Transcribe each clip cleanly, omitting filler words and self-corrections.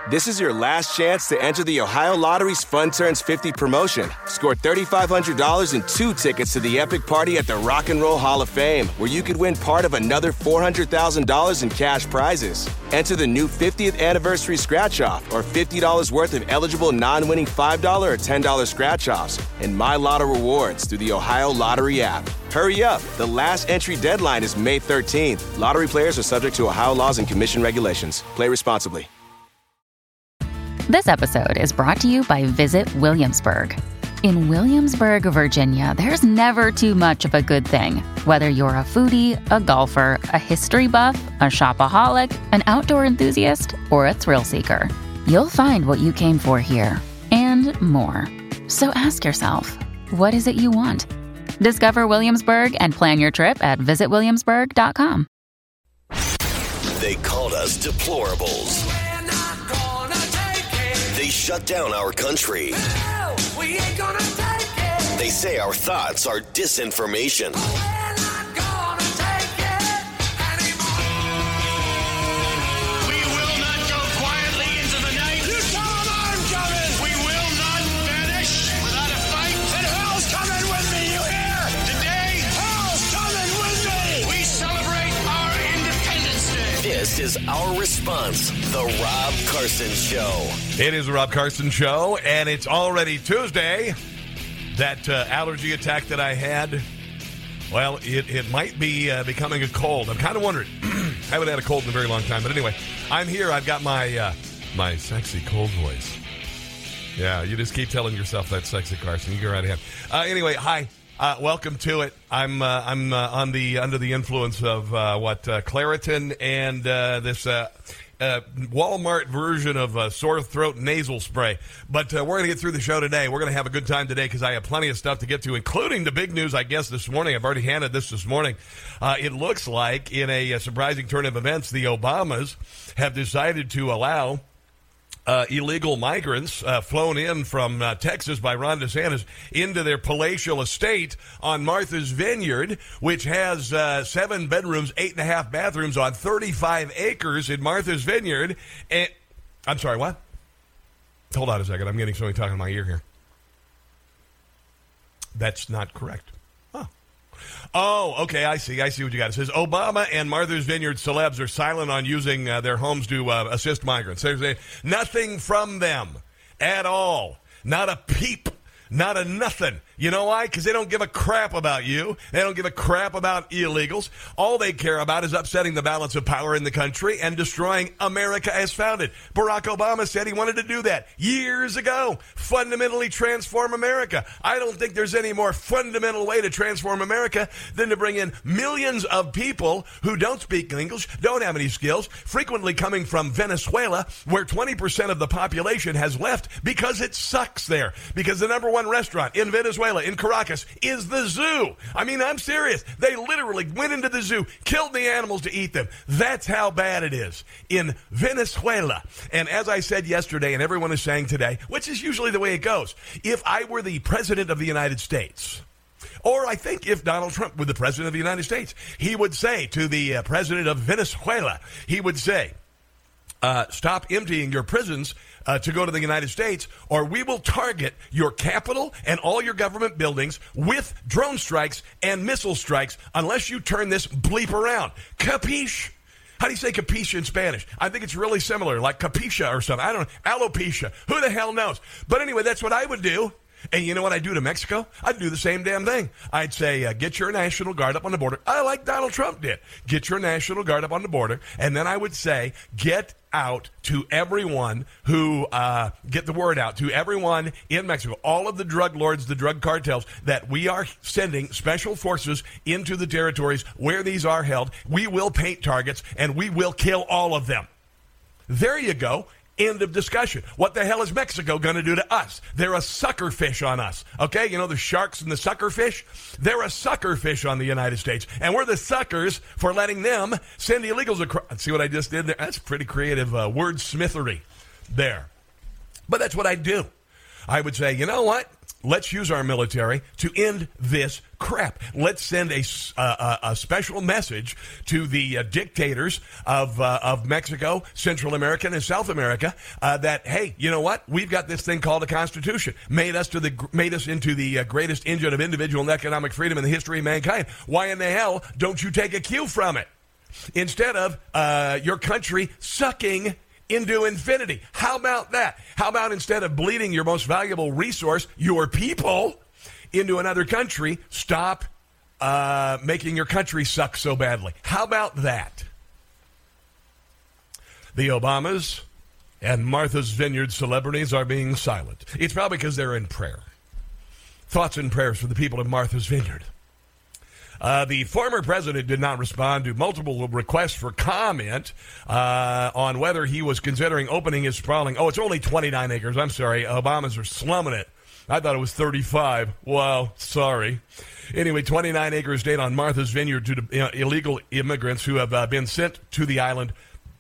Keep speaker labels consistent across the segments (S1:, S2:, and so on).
S1: This is your last chance to enter the Ohio Lottery's Fun Turns 50 promotion. Score $3,500 and 2 tickets to the epic party at the Rock and Roll Hall of Fame, where you could win part of another $400,000 in cash prizes. Enter the new 50th anniversary scratch-off or $50 worth of eligible non-winning $5 or $10 scratch-offs and My Lotto rewards through the Ohio Lottery app. Hurry up. The last entry deadline is May 13th. Lottery players are subject to Ohio laws and commission regulations. Play responsibly.
S2: This episode is brought to you by Visit Williamsburg. In Williamsburg, Virginia, there's never too much of a good thing. Whether you're a foodie, a golfer, a history buff, a shopaholic, an outdoor enthusiast, or a thrill seeker, you'll find what you came for here and more. So ask yourself, what is it you want? Discover Williamsburg and plan your trip at visitwilliamsburg.com.
S3: They called us deplorables. They shut down our country.
S4: No, we ain't gonna take it.
S3: They say our thoughts are disinformation.
S4: We're not gonna take it anymore.
S5: We will not go quietly into the night.
S4: You tell them I'm coming.
S5: We will not vanish without a fight.
S4: And hell's coming with me, you hear?
S5: Today,
S4: Hell's coming with me.
S5: we celebrate our Independence Day.
S3: This is our response, The Rob Carson Show.
S6: It is the Rob Carson Show, and it's already Tuesday. That allergy attack that I had, well, it might be becoming a cold. I'm kind of wondering. I haven't had a cold in a very long time. But anyway, I'm here. I've got my my sexy cold voice. Yeah, you just keep telling yourself that's sexy, Carson. You go right ahead. Anyway, hi. Welcome to it. I'm under the influence of Claritin and this Walmart version of sore throat nasal spray. But we're going to get through the show today. We're going to have a good time today because I have plenty of stuff to get to, including the big news, I guess, this morning. I've already handed this morning. It looks like, in a surprising turn of events, the Obamas have decided to allow illegal migrants flown in from Texas by Ron DeSantis into their palatial estate on Martha's Vineyard, which has 7 bedrooms, 8.5 bathrooms on 35 acres in Martha's Vineyard. And I'm sorry, what? Hold on a second. I'm getting somebody talking in my ear here. That's not correct. Oh, okay, I see what you got. It says, Obama and Martha's Vineyard celebs are silent on using their homes to assist migrants. There's nothing from them at all. Not a peep. Not a nothing. You know why? Because they don't give a crap about you. They don't give a crap about illegals. All they care about is upsetting the balance of power in the country and destroying America as founded. Barack Obama said he wanted to do that years ago. Fundamentally transform America. I don't think there's any more fundamental way to transform America than to bring in millions of people who don't speak English, don't have any skills, frequently coming from Venezuela, where 20% of the population has left because it sucks there. Because the number one restaurant in Venezuela, in Caracas, is the zoo. I mean, I'm serious. They literally went into the zoo, killed the animals to eat them. That's how bad it is in Venezuela. And as I said yesterday, and everyone is saying today, which is usually the way it goes, if I were the president of the United States, or I think if Donald Trump were the president of the United States, he would say to the president of Venezuela, he would say, stop emptying your prisons to go to the United States, or we will target your capital and all your government buildings with drone strikes and missile strikes unless you turn this bleep around. Capiche? How do you say capiche in Spanish? I think it's really similar, like capicha or something. I don't know. Alopecia. Who the hell knows? But anyway, that's what I would do. And you know what I'd do to Mexico? I'd do the same damn thing. I'd say, get your National Guard up on the border. I like Donald Trump did. Get your National Guard up on the border. And then I would say, get out to everyone who, get the word out to everyone in Mexico, all of the drug lords, the drug cartels, that we are sending special forces into the territories where these are held. We will paint targets and we will kill all of them. There you go. End of discussion. What the hell is Mexico going to do to us? They're a sucker fish on us. Okay? You know the sharks and the sucker fish? They're a sucker fish on the United States. And we're the suckers for letting them send illegals across. See what I just did there? That's pretty creative wordsmithery there. But that's what I'd do. I would say, you know what? Let's use our military to end this crap. Let's send a special message to the dictators of Mexico, Central America, and South America that, hey, you know what? We've got this thing called a Constitution. Made us into the greatest engine of individual and economic freedom in the history of mankind. Why in the hell don't you take a cue from it? Instead of your country sucking into infinity. How about that? How about instead of bleeding your most valuable resource, your people, into another country, stop making your country suck so badly? How about that? The Obamas and Martha's Vineyard celebrities are being silent. It's probably because they're in prayer. Thoughts and prayers for the people of Martha's Vineyard. The former president did not respond to multiple requests for comment on whether he was considering opening his sprawling... Oh, it's only 29 acres. I'm sorry. Obamas are slumming it. I thought it was 35. Wow, sorry. Anyway, 29-acre estate on Martha's Vineyard to illegal immigrants who have been sent to the island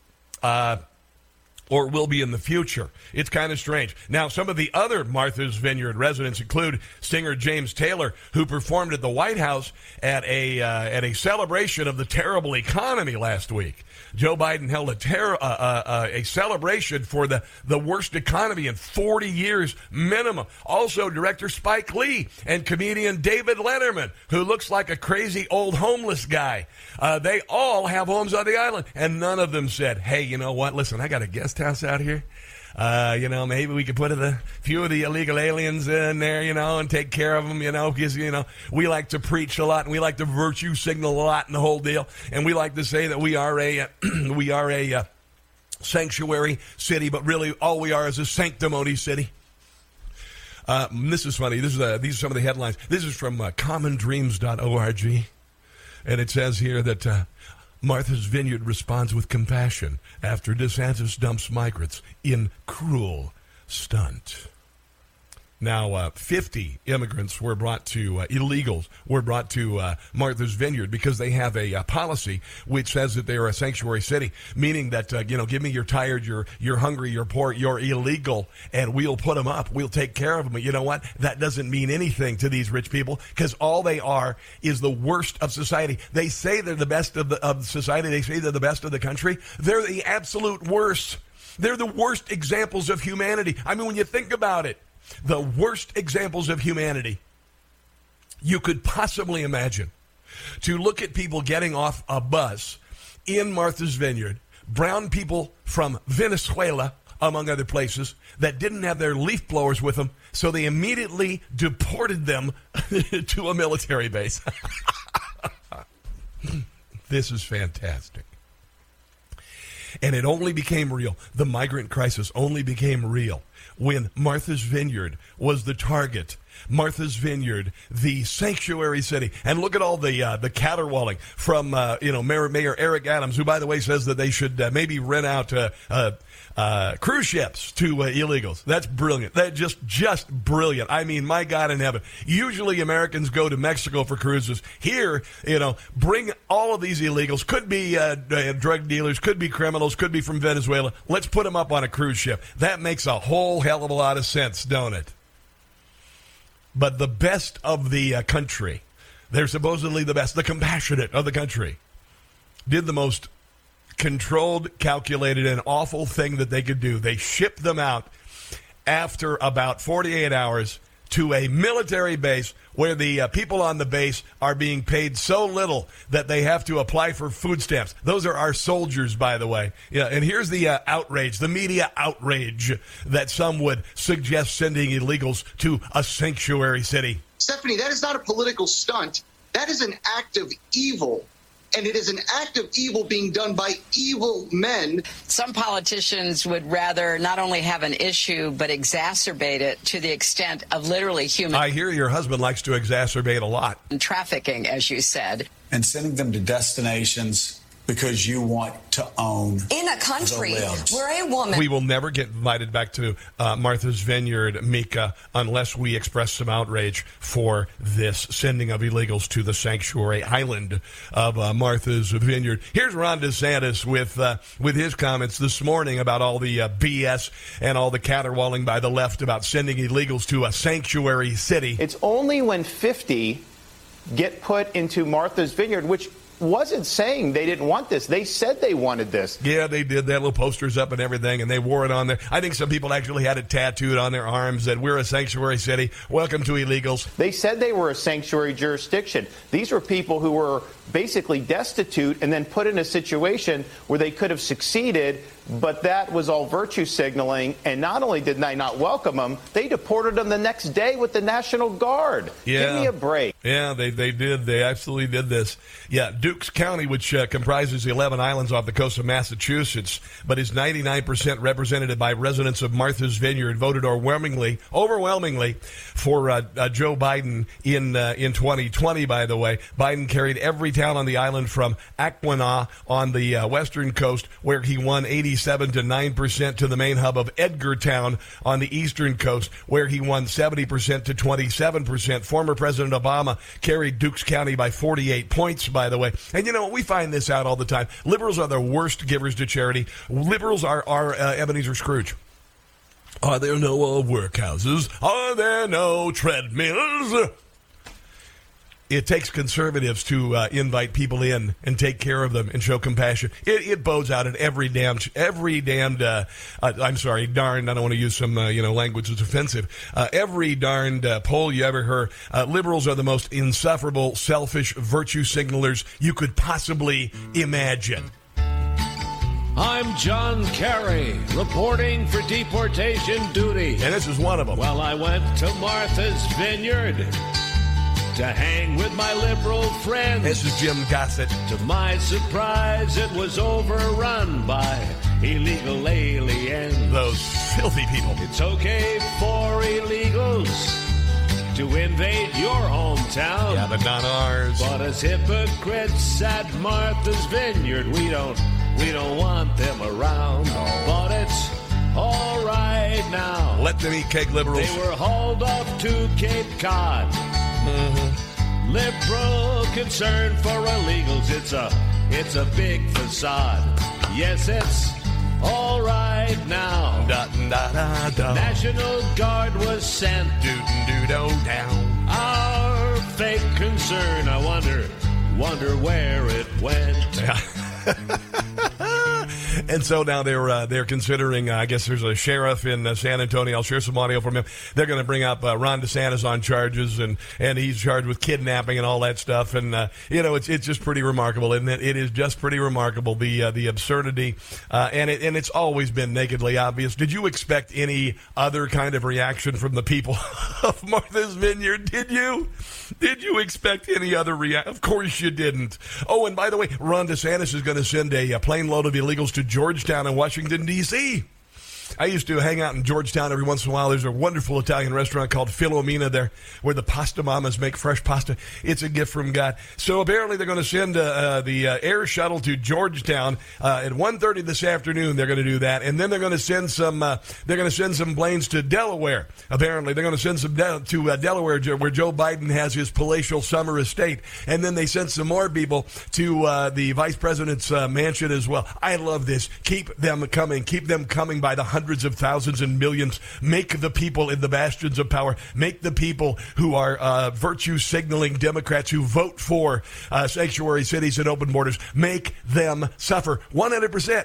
S6: or will be in the future. It's kind of strange. Now, some of the other Martha's Vineyard residents include singer James Taylor, who performed at the White House at a celebration of the terrible economy last week. Joe Biden held a celebration for the worst economy in 40 years minimum. Also, director Spike Lee and comedian David Letterman, who looks like a crazy old homeless guy. They all have homes on the island, and none of them said, hey, you know what? Listen, I got a guest house out here. Maybe we could put a few of the illegal aliens in there, and take care of them, because, we like to preach a lot and we like to virtue signal a lot in the whole deal. And we like to say that we are a sanctuary city, but really all we are is a sanctimony city. This is funny. These are some of the headlines. This is from commondreams.org. And it says here that Martha's Vineyard responds with compassion after DeSantis dumps migrants in cruel stunt. Now, 50 immigrants were brought to, illegals were brought to Martha's Vineyard because they have a policy which says that they are a sanctuary city, meaning that, give me you're tired, you're hungry, you're poor, you're illegal, and we'll put them up. We'll take care of them. But you know what? That doesn't mean anything to these rich people because all they are is the worst of society. They say they're the best of society. They say they're the best of the country. They're the absolute worst. They're the worst examples of humanity. I mean, when you think about it, the worst examples of humanity you could possibly imagine. To look at people getting off a bus in Martha's Vineyard, brown people from Venezuela, among other places, that didn't have their leaf blowers with them, so they immediately deported them to a military base. This is fantastic. And it only became real. The migrant crisis only became real when Martha's Vineyard was the target. Martha's Vineyard, the sanctuary city. And look at all the caterwauling from, Mayor Eric Adams, who, by the way, says that they should maybe rent out cruise ships to illegals. That's brilliant. That's just brilliant. I mean, my God in heaven. Usually Americans go to Mexico for cruises. Here, bring all of these illegals. Could be drug dealers, could be criminals, could be from Venezuela. Let's put them up on a cruise ship. That makes a whole hell of a lot of sense, don't it? But the best of the country, they're supposedly the best, the compassionate of the country, did the most controlled, calculated, and awful thing that they could do. They shipped them out after about 48 hours to a military base where the people on the base are being paid so little that they have to apply for food stamps. Those are our soldiers, by the way. Yeah, and here's the outrage, the media outrage that some would suggest sending illegals to a sanctuary city.
S7: Stephanie, that is not a political stunt. That is an act of evil. And it is an act of evil being done by evil men.
S8: Some politicians would rather not only have an issue, but exacerbate it to the extent of literally human...
S6: I hear your husband likes to exacerbate a lot.
S8: ...trafficking, as you said.
S9: And sending them to destinations because you want to own
S10: in a country
S9: the libs.
S10: where a woman.
S6: We will never get invited back to Martha's Vineyard, Mika, unless we express some outrage for this sending of illegals to the sanctuary island of Martha's Vineyard. Here's Ron DeSantis with his comments this morning about all the BS and all the caterwauling by the left about sending illegals to a sanctuary city.
S11: It's only when 50 get put into Martha's Vineyard, which wasn't saying they didn't want this. They said they wanted this.
S6: Yeah, they did. They had little posters up and everything, and they wore it on there. I think some people actually had it tattooed on their arms that we're a sanctuary city. Welcome to illegals.
S11: They said they were a sanctuary jurisdiction. These were people who were basically destitute and then put in a situation where they could have succeeded, but that was all virtue signaling. And not only did they not welcome them, they deported them the next day with the National Guard.
S6: Yeah.
S11: Give me a break.
S6: Yeah, they did. They absolutely did this. Yeah, Dukes County, which comprises 11 islands off the coast of Massachusetts, but is 99% represented by residents of Martha's Vineyard, voted overwhelmingly for Joe Biden in 2020, by the way. Biden carried every town on the island from Aquina on the western coast, where he won 87 to 9%, to the main hub of Edgartown on the eastern coast, where he won 70% to 27%. Former President Obama carried Dukes County by 48 points, by the way. And you know, we find this out all the time. Liberals are the worst givers to charity. Liberals are Ebenezer Scrooge. Are there no workhouses? Are there no treadmills? It takes conservatives to invite people in and take care of them and show compassion. It bodes out at every damned, I'm sorry, darned, I don't want to use some, language that's offensive. Every darned poll you ever heard, liberals are the most insufferable, selfish virtue signalers you could possibly imagine.
S12: I'm John Kerry, reporting for deportation duty.
S6: And this is one of them.
S12: Well, I went to Martha's Vineyard to hang with my liberal friends.
S6: This is Jim Gossett.
S12: To my surprise, it was overrun by illegal aliens.
S6: Those filthy people.
S12: It's okay for illegals to invade your hometown.
S6: Yeah, but not ours.
S12: But as hypocrites at Martha's Vineyard, we don't want them around.
S6: No.
S12: But it's all right now.
S6: Let them eat cake, liberals.
S12: They were hauled off to Cape Cod. Mm-hmm. Liberal concern for illegals. It's a big facade. Yes, it's all right now.
S6: Da, da, da, da.
S12: National Guard was sent.
S6: Down.
S12: Our fake concern. I wonder where it went.
S6: Yeah. And so now they're considering, I guess there's a sheriff in San Antonio. I'll share some audio from him. They're going to bring up Ron DeSantis on charges, and he's charged with kidnapping and all that stuff. And, it's just pretty remarkable, isn't it? It is just pretty remarkable, the absurdity. And it's always been nakedly obvious. Did you expect any other kind of reaction from the people of Martha's Vineyard? Did you? Did you expect any other reaction? Of course you didn't. Oh, and by the way, Ron DeSantis is going to send a plane load of illegals to Georgetown in Washington, D.C. I used to hang out in Georgetown every once in a while. There's a wonderful Italian restaurant called Filomena there where the pasta mamas make fresh pasta. It's a gift from God. So apparently they're going to send the air shuttle to Georgetown at 1:30 this afternoon. They're going to do that. And then they're going to send some planes to Delaware. Apparently they're going to send some to Delaware where Joe Biden has his palatial summer estate. And then they sent some more people to the vice president's mansion as well. I love this. Keep them coming. Keep them coming by the hundreds of thousands and millions. Make the people in the bastions of power, make the people who are virtue signaling Democrats who vote for sanctuary cities and open borders, make them suffer 100%.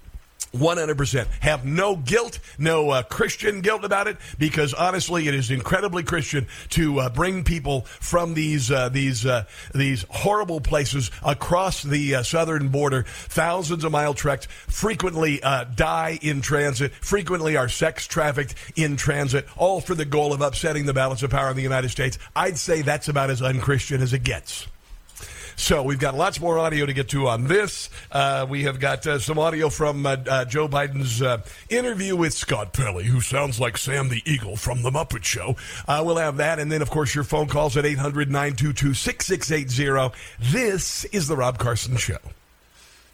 S6: 100%. Have no guilt, no Christian guilt about it, because honestly, it is incredibly Christian to bring people from these horrible places across the southern border, thousands of mile treks, frequently die in transit, frequently are sex trafficked in transit, all for the goal of upsetting the balance of power in the United States. I'd say that's about as unchristian as it gets. So we've got lots more audio to get to on this. We have got some audio from Joe Biden's interview with Scott Pelley, who sounds like Sam the Eagle from The Muppet Show. We'll have that, and then, of course, your phone calls at 800-922-6680. This is The Rob Carson Show.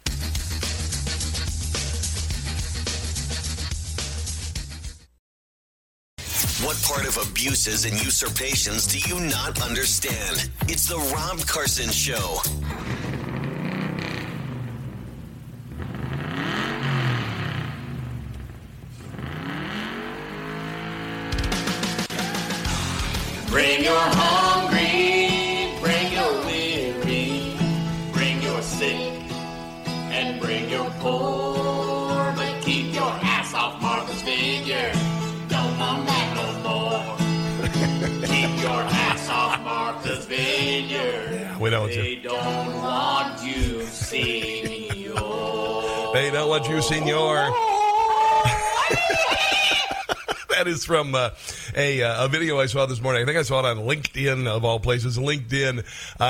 S3: What part of abuses and usurpations do you not understand? It's the Rob Carson Show.
S12: Bring your hungry, bring your weary, bring your sick, and bring your poor. But keep your ass off Martha's Vineyard. Don't want that no more. Keep your ass off Martha's Vineyard.
S6: Yeah, we don't want you.
S12: They don't want you, senor.
S6: They don't want you, senor. That is from a video I saw this morning. I think I saw it on LinkedIn, of all places. LinkedIn.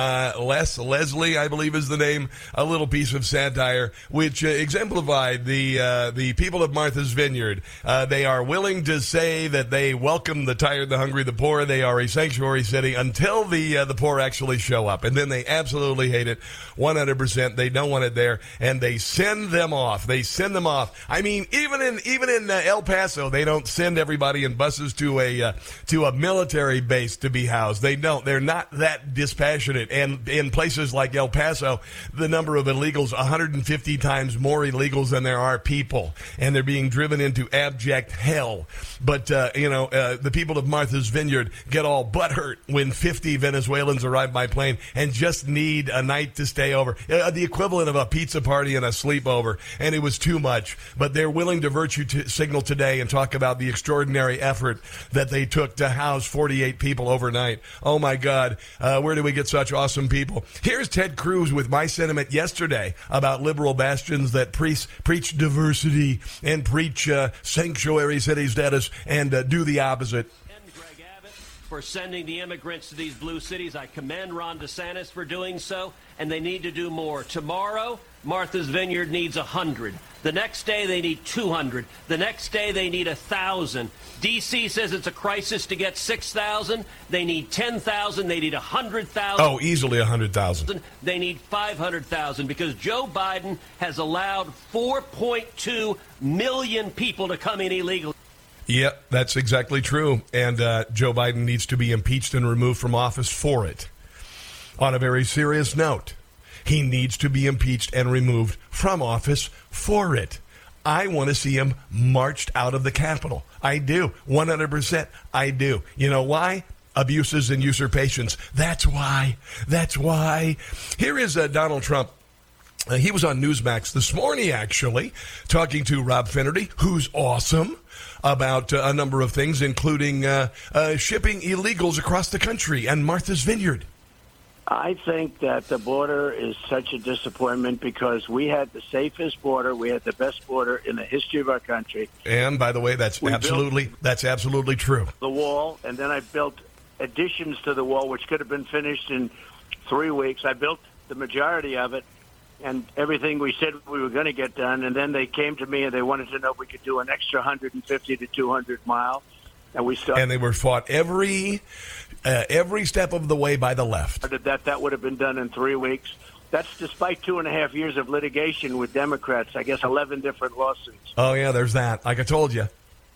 S6: Leslie, I believe is the name. A little piece of satire which exemplified the people of Martha's Vineyard. They are willing to say that they welcome the tired, the hungry, the poor. They are a sanctuary city until the poor actually show up. And then they absolutely hate it 100%. They don't want it there. And they send them off. They send them off. I mean, even in El Paso, they don't send everybody in buses to a military base to be housed. They don't. They're not that dispassionate. And in places like El Paso, the number of illegals, 150 times more illegals than there are people, and they're being driven into abject hell. But the people of Martha's Vineyard get all butthurt when 50 Venezuelans arrive by plane and just need a night to stay over, the equivalent of a pizza party and a sleepover, and it was too much. But they're willing to virtue signal today and talk about the extraordinary effort that they took to house 48 people overnight. Oh, my God. Where do we get such awesome people? Here's Ted Cruz with my sentiment yesterday about liberal bastions that preach diversity and preach sanctuary city status and do the opposite.
S10: Greg Abbott for sending the immigrants to these blue cities. I commend Ron DeSantis for doing so, and they need to do more. Tomorrow, Martha's Vineyard needs 100. The next day, they need 200. The next day, they need 1,000. D.C. says it's a crisis to get 6,000. They need 10,000. They need 100,000.
S6: Oh, easily 100,000.
S10: They need 500,000 because Joe Biden has allowed 4.2 million people to come in illegally.
S6: Yep, that's exactly true. And Joe Biden needs to be impeached and removed from office for it. On a very serious note, he needs to be impeached and removed from office for it. I want to see him marched out of the Capitol. I do. 100%. I do. You know why? Abuses and usurpations. That's why. That's why. Here is Donald Trump. He was on Newsmax this morning, actually, talking to Rob Finnerty, who's awesome, about a number of things, including shipping illegals across the country and Martha's Vineyard.
S13: I think that the border is such a disappointment because we had the safest border. We had the best border in the history of our country.
S6: And, by the way, that's absolutely true.
S13: The wall, and then I built additions to the wall, which could have been finished in 3 weeks. I built the majority of it, and everything we said we were going to get done. And then they came to me, and they wanted to know if we could do an extra 150 to 200 miles. And we started.
S6: And they were fought every step of the way by the left.
S13: That would have been done in 3 weeks. That's despite 2.5 years of litigation with Democrats. I guess 11 different lawsuits.
S6: Oh, yeah, there's that. Like I told you.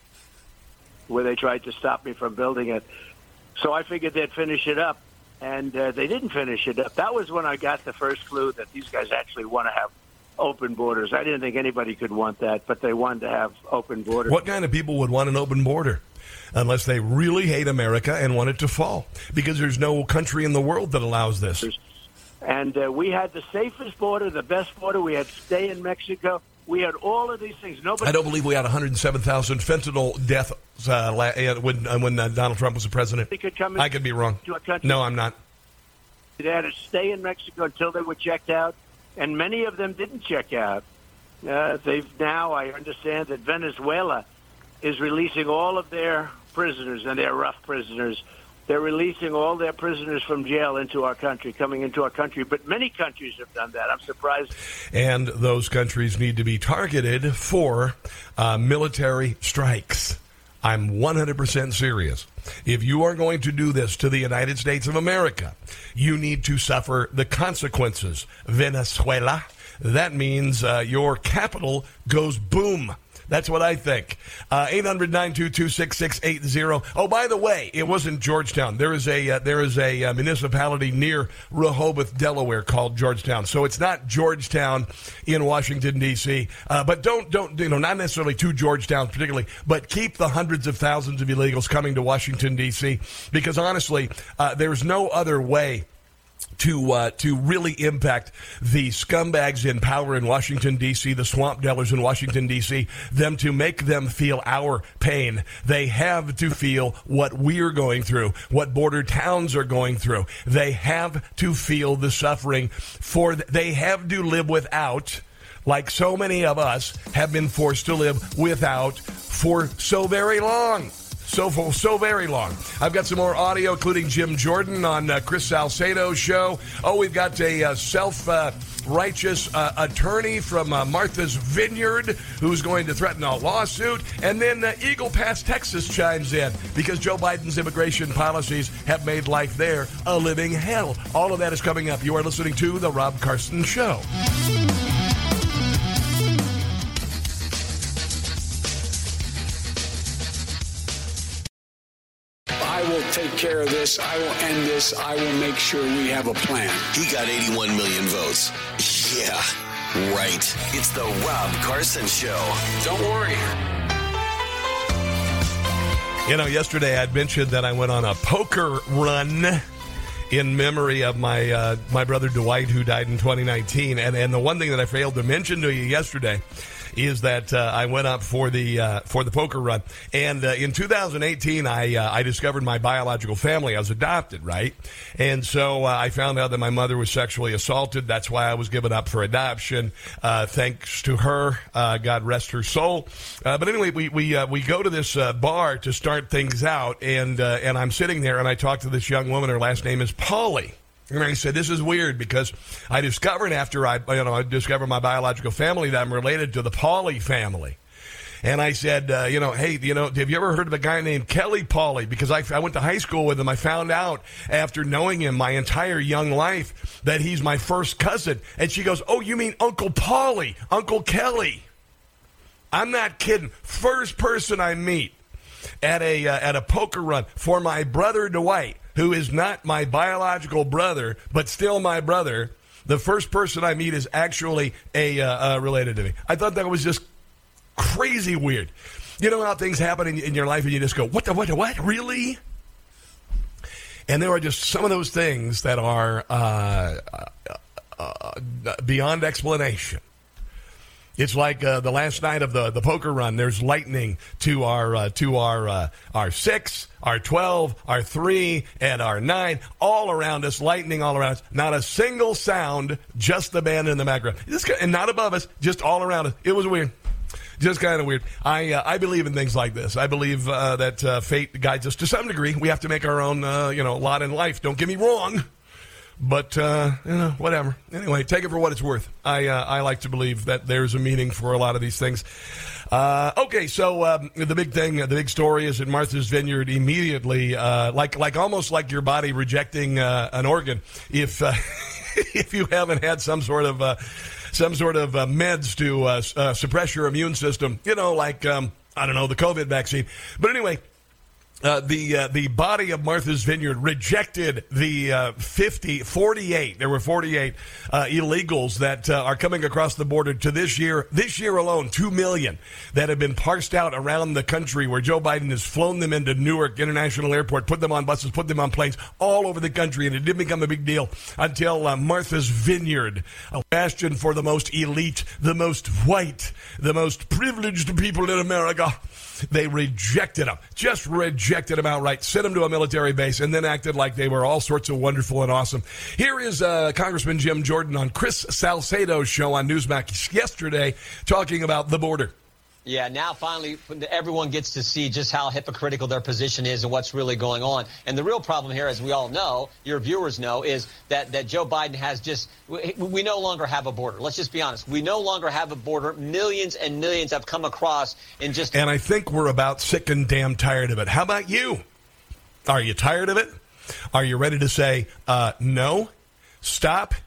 S13: Where they tried to stop me from building it. So I figured they'd finish it up, and they didn't finish it up. That was when I got the first clue that these guys actually want to have open borders. I didn't think anybody could want that, but they wanted to have open borders.
S6: What kind of people would want an open border? Unless they really hate America and want it to fall, because there's no country in the world that allows this.
S13: And we had the safest border, the best border. We had stay in Mexico. We had all of these things.
S6: I don't believe we had 107,000 fentanyl deaths when Donald Trump was the president. I could be wrong. No, I'm not.
S13: They had to stay in Mexico until they were checked out, and many of them didn't check out. I understand that Venezuela is releasing all of their prisoners, and they're rough prisoners. They're releasing all their prisoners from jail into our country, coming into our country. But many countries have done that. I'm surprised.
S6: And those countries need to be targeted for military strikes. I'm 100% serious. If you are going to do this to the United States of America, you need to suffer the consequences. Venezuela, that means your capital goes boom. That's what I think. 800-922-6680. Oh, by the way, it wasn't Georgetown. There is a municipality near Rehoboth, Delaware, called Georgetown. So it's not Georgetown in Washington, D.C. But don't not necessarily to Georgetown particularly, but keep the hundreds of thousands of illegals coming to Washington, D.C. Because honestly, there's no other way to really impact the scumbags in power in Washington, D.C., the swamp dwellers in Washington, D.C., them to make them feel our pain. They have to feel what we're going through, what border towns are going through. They have to feel the suffering, they have to live without, like so many of us have been forced to live without for so very long. So very long. I've got some more audio, including Jim Jordan on Chris Salcedo's show. Oh, we've got a self-righteous attorney from Martha's Vineyard who's going to threaten a lawsuit. And then Eagle Pass, Texas chimes in because Joe Biden's immigration policies have made life there a living hell. All of that is coming up. You are listening to The Rob Carson Show.
S9: I will take care of this. I will end this. I will make sure we have a plan.
S3: He got 81 million votes. Yeah, right. It's the Rob Carson Show.
S9: Don't worry.
S6: You know, yesterday I'd mentioned that I went on a poker run in memory of my brother Dwight, who died in 2019. And the one thing that I failed to mention to you yesterday is that I went up for the poker run, and in 2018 I discovered my biological family. I was adopted, right? And so I found out that my mother was sexually assaulted. That's why I was given up for adoption. Thanks to her, God rest her soul. But anyway, we go to this bar to start things out, and I'm sitting there and I talk to this young woman. Her last name is Polly. And I said, this is weird because I discovered after I discovered my biological family that I'm related to the Pauley family. And I said, hey, have you ever heard of a guy named Kelly Pauley? Because I went to high school with him. I found out after knowing him my entire young life that he's my first cousin. And she goes, oh, you mean Uncle Pauley, Uncle Kelly? I'm not kidding. First person I meet at a poker run for my brother Dwight, who is not my biological brother, but still my brother. The first person I meet is actually related to me. I thought that was just crazy weird. You know how things happen in your life and you just go, what, really? And there are just some of those things that are beyond explanation. It's like the last night of the poker run. There's lightning to our 6, our 12, our 3, and our 9. All around us, lightning all around us. Not a single sound, just the band in the background. And not above us, just all around us. It was weird. Just kind of weird. I believe in things like this. I believe that fate guides us to some degree. We have to make our own lot in life. Don't get me wrong. But, whatever. Anyway, take it for what it's worth. I like to believe that there's a meaning for a lot of these things. Okay, so the big story is that Martha's Vineyard immediately, almost like your body rejecting an organ, if if you haven't had some sort of meds to suppress your immune system, the COVID vaccine. But anyway. The body of Martha's Vineyard rejected the 48. There were 48 illegals that are coming across the border to this year. This year alone, 2 million that have been parsed out around the country, where Joe Biden has flown them into Newark International Airport, put them on buses, put them on planes all over the country, and it didn't become a big deal until Martha's Vineyard, a bastion for the most elite, the most white, the most privileged people in America. They rejected them, just rejected them outright, sent them to a military base, and then acted like they were all sorts of wonderful and awesome. Here is Congressman Jim Jordan on Chris Salcedo's show on Newsmax yesterday talking about the border.
S14: Yeah, now finally everyone gets to see just how hypocritical their position is and what's really going on. And the real problem here, as we all know, your viewers know, is that Joe Biden has we no longer have a border. Let's just be honest. We no longer have a border. Millions and millions have come across in just... And
S6: I think we're about sick and damn tired of it. How about you? Are you tired of it? Are you ready to say, no, stop?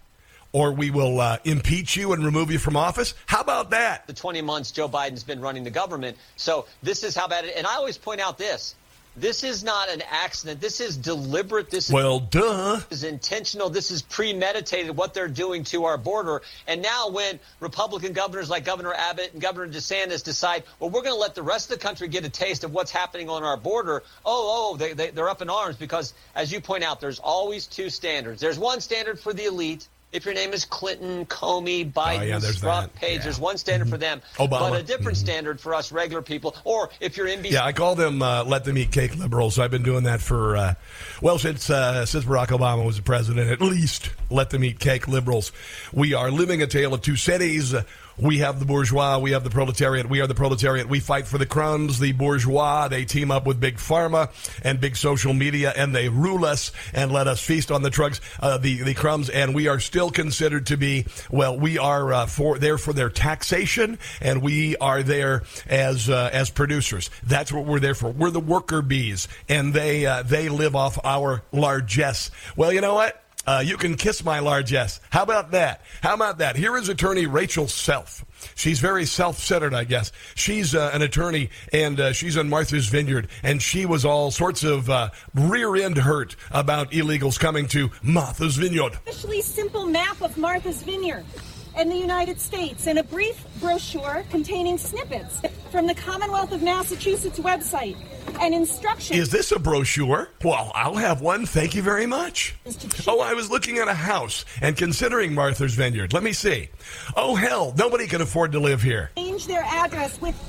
S6: or we will impeach you and remove you from office. How about that?
S14: The 20 months Joe Biden's been running the government. So this is how bad it is. And I always point out this. This is not an accident. This is deliberate. This is intentional. This is premeditated, what they're doing to our border. And now when Republican governors like Governor Abbott and Governor DeSantis decide, well, we're going to let the rest of the country get a taste of what's happening on our border, they're up in arms because, as you point out, there's always two standards. There's one standard for the elite. If your name is Clinton, Comey, Biden, Strzok, Page, there's one standard for them,
S6: Obama.
S14: But a different standard for us regular people. Or if you're NBC.
S6: Yeah, I call them let them eat cake liberals. I've been doing that for, since Barack Obama was the president, at least let them eat cake liberals. We are living a tale of two cities. We have the bourgeois, we have the proletariat, we are the proletariat. We fight for the crumbs. The bourgeois, they team up with big pharma and big social media, and they rule us and let us feast on the the crumbs. And we are still considered to be, we are there for their taxation, and we are there as producers. That's what we're there for. We're the worker bees, and they live off our largesse. Well, you know what? You can kiss my largesse. How about that? Here is attorney Rachel Self. She's very self-centered, I guess. She's an attorney, and she's on Martha's Vineyard, and she was all sorts of rear-end hurt about illegals coming to Martha's Vineyard.
S15: Especially simple map of Martha's Vineyard and the United States, and a brief brochure containing snippets from the Commonwealth of Massachusetts website and instructions.
S6: Is this a brochure? Well, I'll have one. Thank you very much. Oh, I was looking at a house and considering Martha's Vineyard. Let me see. Oh, hell, nobody can afford to live here.
S15: Change their address with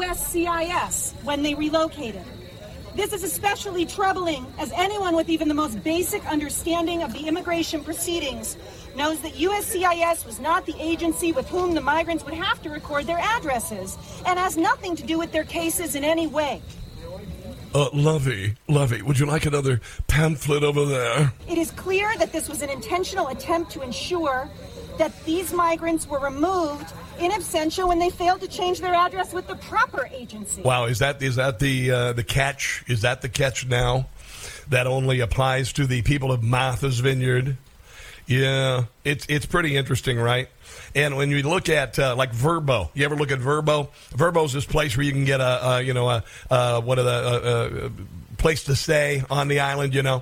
S15: USCIS when they relocated. This is especially troubling as anyone with even the most basic understanding of the immigration proceedings knows that USCIS was not the agency with whom the migrants would have to record their addresses and has nothing to do with their cases in any way.
S6: Lovey, would you like another pamphlet over there?
S15: It is clear that this was an intentional attempt to ensure that these migrants were removed in absentia when they failed to change their address with the proper agency.
S6: Wow, is that the catch? Is that the catch now? That only applies to the people of Martha's Vineyard? Yeah, it's pretty interesting, right? And when you look at like Verbo, you ever look at Verbo? Verbo's this place where you can get a place to stay on the island, the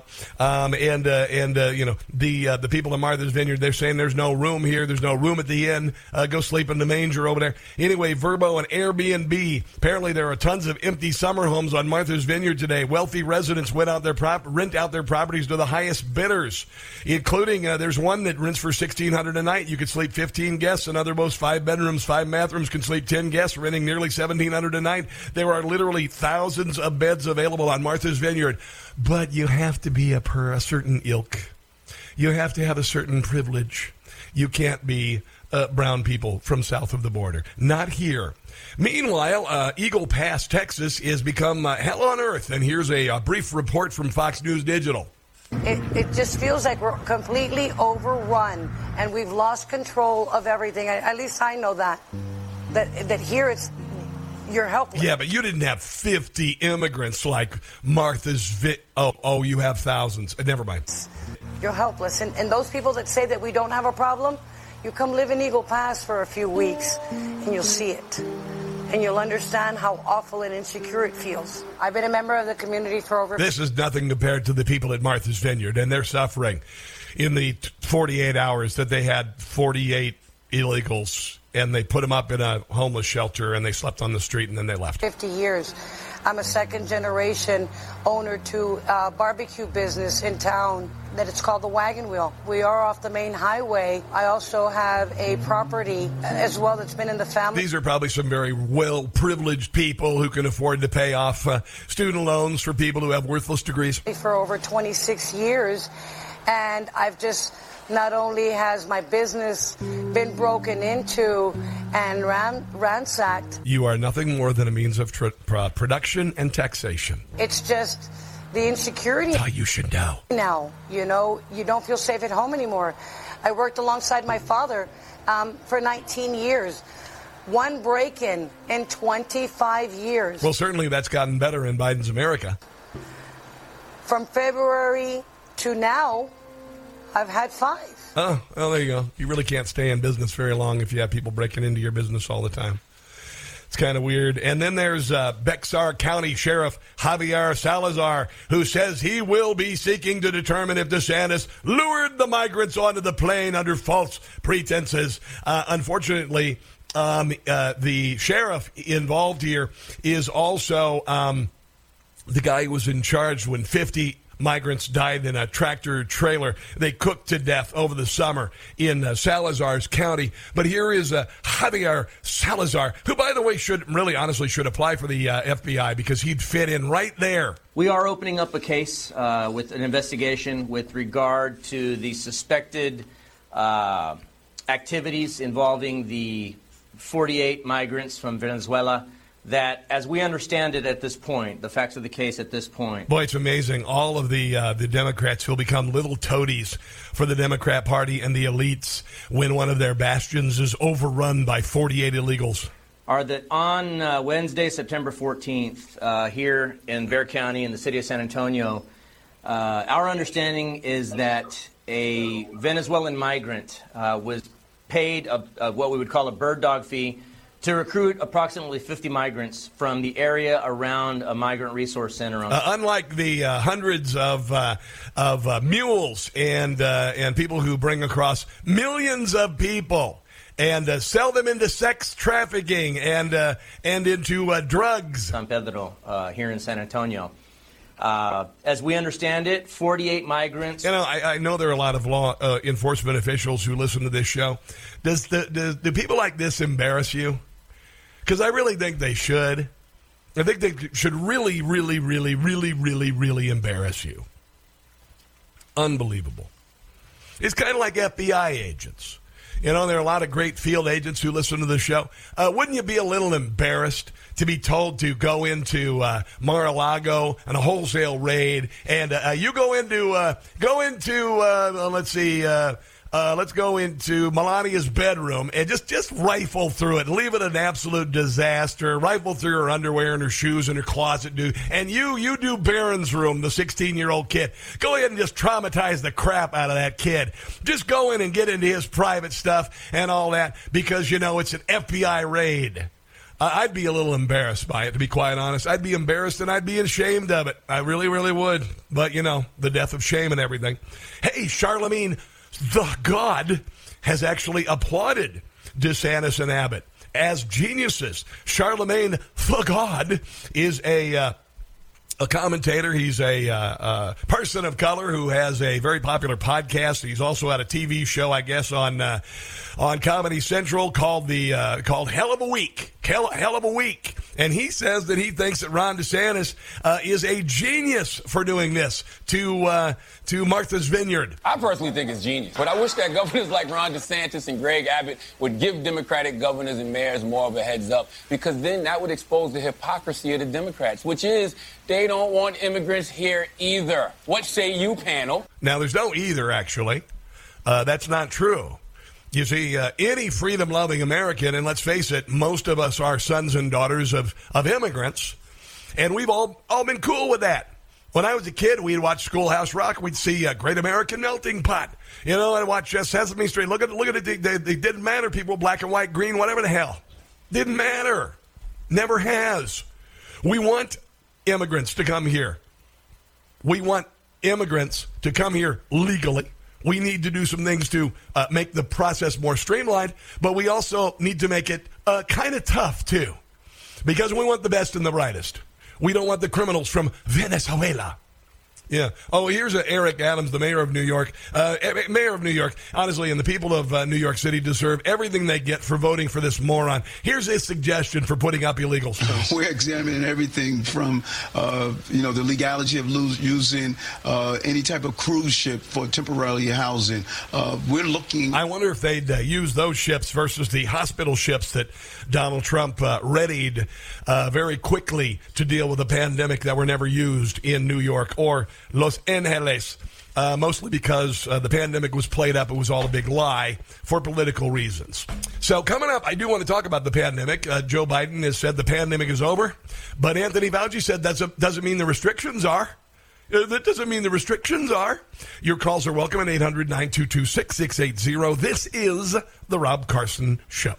S6: people in Martha's Vineyard, they're saying there's no room here, there's no room at the inn, go sleep in the manger over there. Anyway, Verbo and Airbnb, apparently there are tons of empty summer homes on Martha's Vineyard today. Wealthy residents rent out their properties to the highest bidders, including there's one that rents for $1,600 a night. You could sleep 15 guests. Another boasts 5 bedrooms, 5 bathrooms, can sleep 10 guests, renting nearly $1,700 a night. There are literally thousands of beds available on Martha's Vineyard, but you have to be a certain ilk. You have to have a certain privilege. You can't be brown people from south of the border. Not here. Meanwhile, Eagle Pass, Texas, has become hell on earth, and here's a brief report from Fox News Digital.
S16: It just feels like we're completely overrun, and we've lost control of everything. At least I know that here you're helpless.
S6: Yeah, but you didn't have 50 immigrants like Martha's you have thousands. Never mind.
S16: You're helpless. And those people that say that we don't have a problem, you come live in Eagle Pass for a few weeks, and you'll see it. And you'll understand how awful and insecure it feels. I've been a member of the community for over...
S6: This is nothing compared to the people at Martha's Vineyard, and they're suffering. In the 48 hours that they had 48 illegals, and they put them up in a homeless shelter, and they slept on the street, and then they left.
S16: 50 years. I'm a second-generation owner to a barbecue business in town that it's called the Wagon Wheel. We are off the main highway. I also have a property as well that's been in the family.
S6: These are probably some very well-privileged people who can afford to pay off student loans for people who have worthless degrees.
S16: For over 26 years, and I've just... Not only has my business been broken into and ransacked.
S6: You are nothing more than a means of production and taxation.
S16: It's just the insecurity.
S6: That's how you should know.
S16: Now, you don't feel safe at home anymore. I worked alongside my father for 19 years. One break-in in 25 years.
S6: Well, certainly that's gotten better in Biden's America.
S16: From February to now... I've had 5.
S6: Oh, well, there you go. You really can't stay in business very long if you have people breaking into your business all the time. It's kind of weird. And then there's Bexar County Sheriff Javier Salazar, who says he will be seeking to determine if DeSantis lured the migrants onto the plane under false pretenses. Unfortunately, the sheriff involved here is also the guy who was in charge when 50 migrants died in a tractor trailer they cooked to death over the summer in Salazar's county. But here is Javier Salazar, who, by the way, should apply for the FBI because he'd fit in right there.
S17: We are opening up a case with an investigation with regard to the suspected activities involving the 48 migrants from Venezuela that, as we understand it at this point, the facts of the case at this point.
S6: Boy, it's amazing. All of the Democrats who'll become little toadies for the Democrat Party and the elites when one of their bastions is overrun by 48 illegals.
S17: Are that on Wednesday, September 14th, here in Bexar County in the city of San Antonio, our understanding is that a Venezuelan migrant was paid what we would call a bird dog fee to recruit approximately 50 migrants from the area around a migrant resource center.
S6: Unlike the hundreds of mules and people who bring across millions of people and sell them into sex trafficking and into drugs.
S17: San Pedro, here in San Antonio. As we understand it, 48 migrants.
S6: You know, I know there are a lot of law enforcement officials who listen to this show. Do people like this embarrass you? Because I really think they should. I think they should really, really, really, really, really, really embarrass you. Unbelievable. It's kind of like FBI agents. You know, there are a lot of great field agents who listen to the show. Wouldn't you be a little embarrassed to be told to go into Mar-a-Lago and a wholesale raid, and you let's go into Melania's bedroom and just rifle through it, leave it an absolute disaster, rifle through her underwear and her shoes and her closet, dude. And you do Barron's room, the 16-year-old kid. Go ahead and just traumatize the crap out of that kid. Just go in and get into his private stuff and all that because, you know, it's an FBI raid. I'd be a little embarrassed by it, to be quite honest. I'd be embarrassed and I'd be ashamed of it. I really, really would. But, you know, the death of shame and everything. Hey, Charlemagne the God has actually applauded DeSantis and Abbott as geniuses. Charlemagne the God is a commentator. He's a person of color who has a very popular podcast. He's also had a TV show, I guess, on Comedy Central called Hell of a Week. Hell of a Week. And he says that he thinks that Ron DeSantis is a genius for doing this to Martha's Vineyard.
S18: I personally think it's genius. But I wish that governors like Ron DeSantis and Greg Abbott would give Democratic governors and mayors more of a heads up, because then that would expose the hypocrisy of the Democrats, which is they don't want immigrants here either. What say you, panel?
S6: Now, there's no either, actually. That's not true. You see, any freedom-loving American, and let's face it, most of us are sons and daughters of immigrants, and we've all been cool with that. When I was a kid, we'd watch Schoolhouse Rock. We'd see Great American Melting Pot. You know, I'd watch Sesame Street. Look at it. They didn't matter. People, black and white, green, whatever the hell. Didn't matter. Never has. We want immigrants to come here. We want immigrants to come here legally. We need to do some things to make the process more streamlined, but we also need to make it kind of tough, too, because we want the best and the brightest. We don't want the criminals from Venezuela. Yeah. Oh, here's Eric Adams, the mayor of New York. Mayor of New York, honestly, and the people of New York City deserve everything they get for voting for this moron. Here's his suggestion for putting up illegals.
S19: We're examining everything from, the legality of using any type of cruise ship for temporary housing. We're looking.
S6: I wonder if they'd use those ships versus the hospital ships that Donald Trump readied very quickly to deal with a pandemic that were never used in New York or Los Angeles, mostly because the pandemic was played up. It was all a big lie for political reasons. So coming up, I do want to talk about the pandemic. Joe Biden has said the pandemic is over, but Anthony Fauci said that doesn't mean the restrictions are. That doesn't mean the restrictions are. Your calls are welcome at 800-922-6680. This is The Rob Carson Show.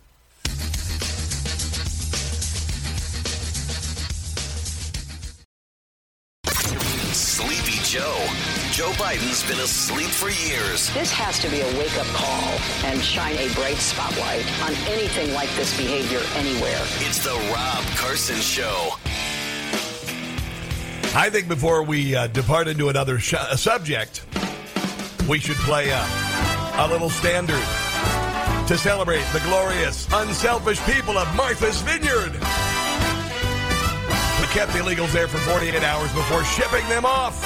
S3: Sleepy Joe. Joe Biden's been asleep for years.
S8: This has to be a wake-up call and shine a bright spotlight on anything like this behavior anywhere.
S3: It's the Rob Carson Show.
S6: I think before we depart into another subject, we should play a little standard to celebrate the glorious, unselfish people of Martha's Vineyard. We kept the illegals there for 48 hours before shipping them off.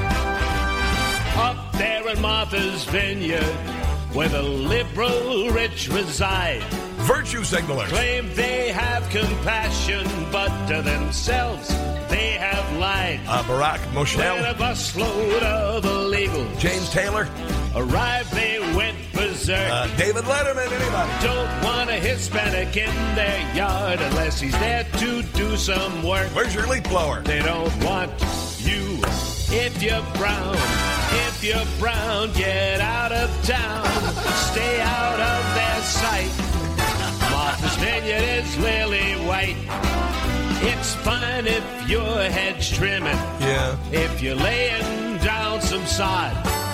S12: Up there in Martha's Vineyard, where the liberal rich reside.
S6: Virtue signalers
S12: claim they have compassion, but to themselves they have lied.
S6: Barack Moshel.
S12: When a busload of illegals,
S6: James Taylor,
S12: arrived, they went berserk.
S6: David Letterman, anybody?
S12: Don't want a Hispanic in their yard unless he's there to do some work.
S6: Where's your leaf blower?
S12: They don't want you if you're brown. If you're brown, get out of town. Stay out of their sight. Martha's Vineyard is lily white. It's fine if your head's trimming.
S6: Yeah.
S12: If you're laying down some sod.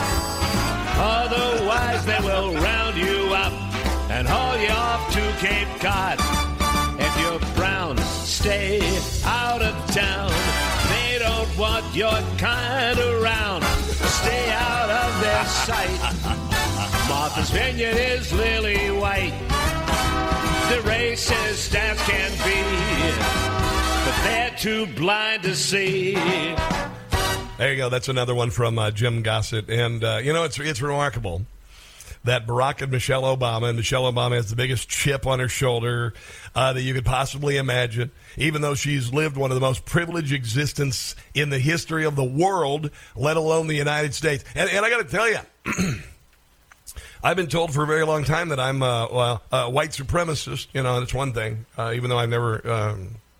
S12: Otherwise, they will round you up and haul you off to Cape Cod. If you're brown, stay out of town. They don't want your kind around. Stay out of their sight. Martha's Vineyard is lily white. The racist as can be, but they're too blind to see.
S6: There you go. That's another one from Jim Gossett. And, it's remarkable that Barack and Michelle Obama has the biggest chip on her shoulder that you could possibly imagine, even though she's lived one of the most privileged existence in the history of the world, let alone the United States. And I got to tell you, I've been told for a very long time that I'm a white supremacist. That's one thing, even though I've never...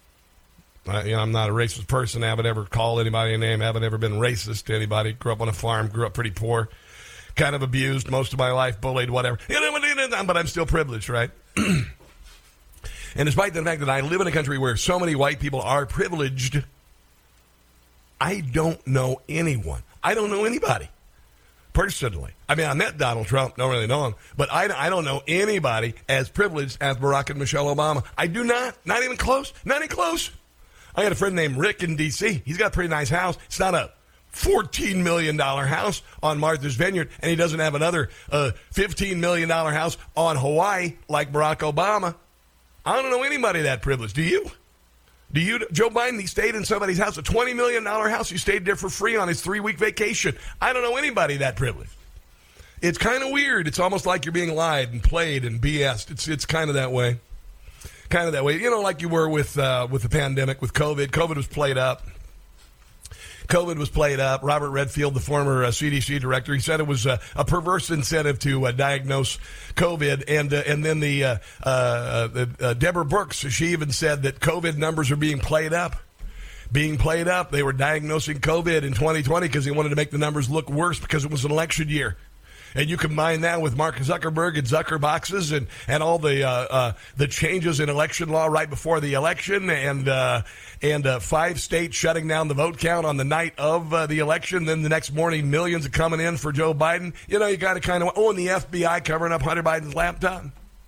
S6: I'm not a racist person. I haven't ever called anybody a name. I haven't ever been racist to anybody. Grew up on a farm. Grew up pretty poor. Kind of abused most of my life. Bullied, whatever. But I'm still privileged, right? And despite the fact that I live in a country where so many white people are privileged, I don't know anyone. I don't know anybody personally. I mean, I met Donald Trump. Don't really know him. But I don't know anybody as privileged as Barack and Michelle Obama. I do not. Not even close. Not even close. I got a friend named Rick in D.C. He's got a pretty nice house. It's not a $14 million house on Martha's Vineyard, and he doesn't have another $15 million house on Hawaii like Barack Obama. I don't know anybody that privileged. Do you? Do you? Joe Biden, he stayed in somebody's house, a $20 million house. He stayed there for free on his 3-week vacation. I don't know anybody that privileged. It's kind of weird. It's almost like you're being lied and played and BS'd. It's kind of that way. Kind of that way. Like you were with the pandemic, with COVID. COVID was played up. Robert Redfield, the former CDC director, he said it was a perverse incentive to diagnose COVID. And then the Deborah Birx, she even said that COVID numbers are being played up. They were diagnosing COVID in 2020 because they wanted to make the numbers look worse because it was an election year. And you combine that with Mark Zuckerberg and Zuckerboxes and all the changes in election law right before the election and 5 states shutting down the vote count on the night of the election. Then the next morning, millions are coming in for Joe Biden. You got to kind of, and the FBI covering up Hunter Biden's laptop.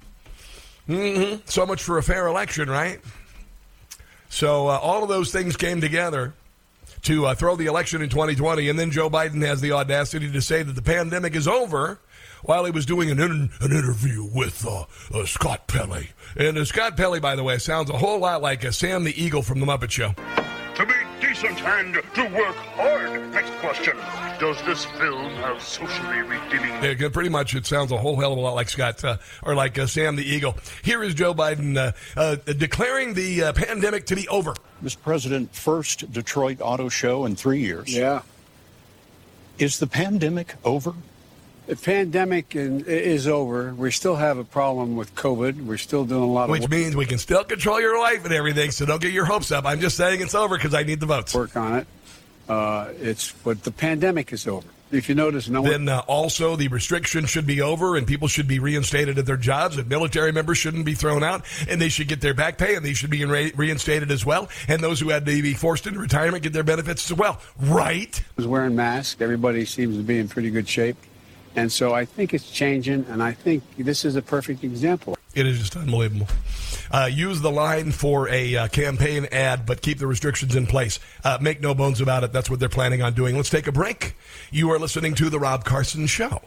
S6: So much for a fair election, right? So all of those things came together to throw the election in 2020, and then Joe Biden has the audacity to say that the pandemic is over while he was doing an interview with Scott Pelley. And Scott Pelley, by the way, sounds a whole lot like Sam the Eagle from The Muppet Show.
S5: To be decent and to work hard. Next question. Does this film have socially redeeming...
S6: Yeah, pretty much it sounds a whole hell of a lot like Scott, or like Sam the Eagle. Here is Joe Biden declaring the pandemic to be over.
S20: Mr. President, first Detroit Auto Show in 3 years.
S9: Yeah.
S20: Is the pandemic over?
S9: The pandemic is over. We still have a problem with COVID. We're still doing a lot of work.
S6: Which means we can still control your life and everything, so don't get your hopes up. I'm just saying it's over because I need the votes.
S9: Work on it. But the pandemic is over. If you notice,
S6: also the restrictions should be over and people should be reinstated at their jobs, and military members shouldn't be thrown out, and they should get their back pay, and they should be reinstated as well, and those who had to be forced into retirement get their benefits as well, right?
S9: Was wearing masks. Everybody seems to be in pretty good shape. And so I think it's changing, and I think this is a perfect example.
S6: It is just unbelievable. Use the line for a campaign ad, but keep the restrictions in place. Make no bones about it. That's what they're planning on doing. Let's take a break. You are listening to The Rob Carson Show.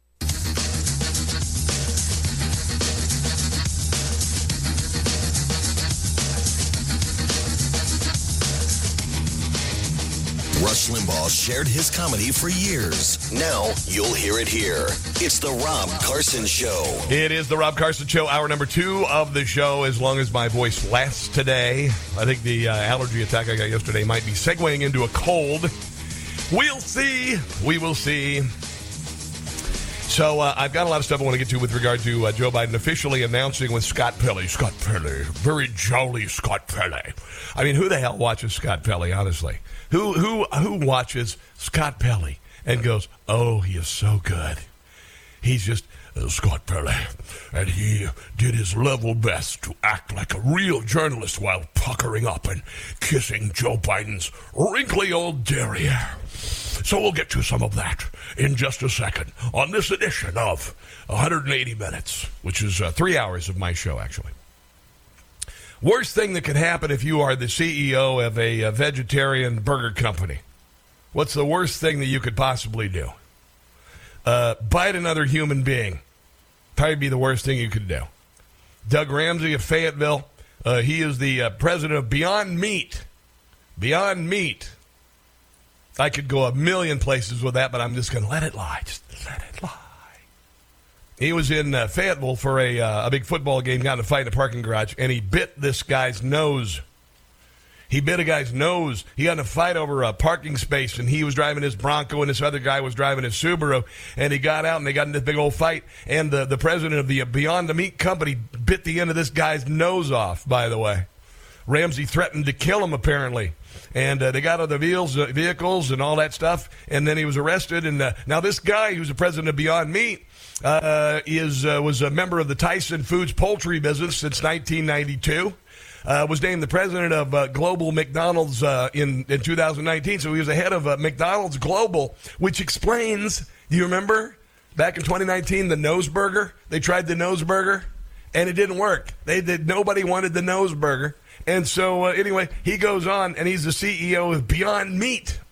S3: Rush Limbaugh shared his comedy for years. Now you'll hear it here. It's The Rob Carson Show.
S6: It is The Rob Carson Show, hour number 2 of the show, as long as my voice lasts today. I think the allergy attack I got yesterday might be segueing into a cold. We'll see. We will see. So I've got a lot of stuff I want to get to with regard to Joe Biden officially announcing with Scott Pelley. Scott Pelley. Very jolly Scott Pelley. I mean, who the hell watches Scott Pelley, honestly? Who watches Scott Pelley and goes, oh, he is so good. He's just Scott Pelley, and he did his level best to act like a real journalist while puckering up and kissing Joe Biden's wrinkly old derriere. So we'll get to some of that in just a second on this edition of 180 Minutes, which is 3 hours of my show, actually. Worst thing that could happen if you are the CEO of a vegetarian burger company. What's the worst thing that you could possibly do? Bite another human being. Probably be the worst thing you could do. Doug Ramsey of Fayetteville. He is the president of Beyond Meat. Beyond Meat. I could go a million places with that, but I'm just going to let it lie. Just let it lie. He was in Fayetteville for a big football game, got in a fight in a parking garage, and he bit this guy's nose. He bit a guy's nose. He got in a fight over a parking space, and he was driving his Bronco, and this other guy was driving his Subaru, and he got out, and they got in this big old fight, and the president of the Beyond the Meat company bit the end of this guy's nose off, by the way. Ramsey threatened to kill him, apparently. And they got out of the vehicles and all that stuff, and then he was arrested. And now this guy, who's the president of Beyond Meat, was a member of the Tyson Foods poultry business since 1992. Was named the president of Global McDonald's in 2019. So he was the head of McDonald's Global, which explains, do you remember, back in 2019, the nose burger? They tried the nose burger, and it didn't work. Nobody wanted the nose burger. And so, anyway, he goes on, and he's the CEO of Beyond Meat.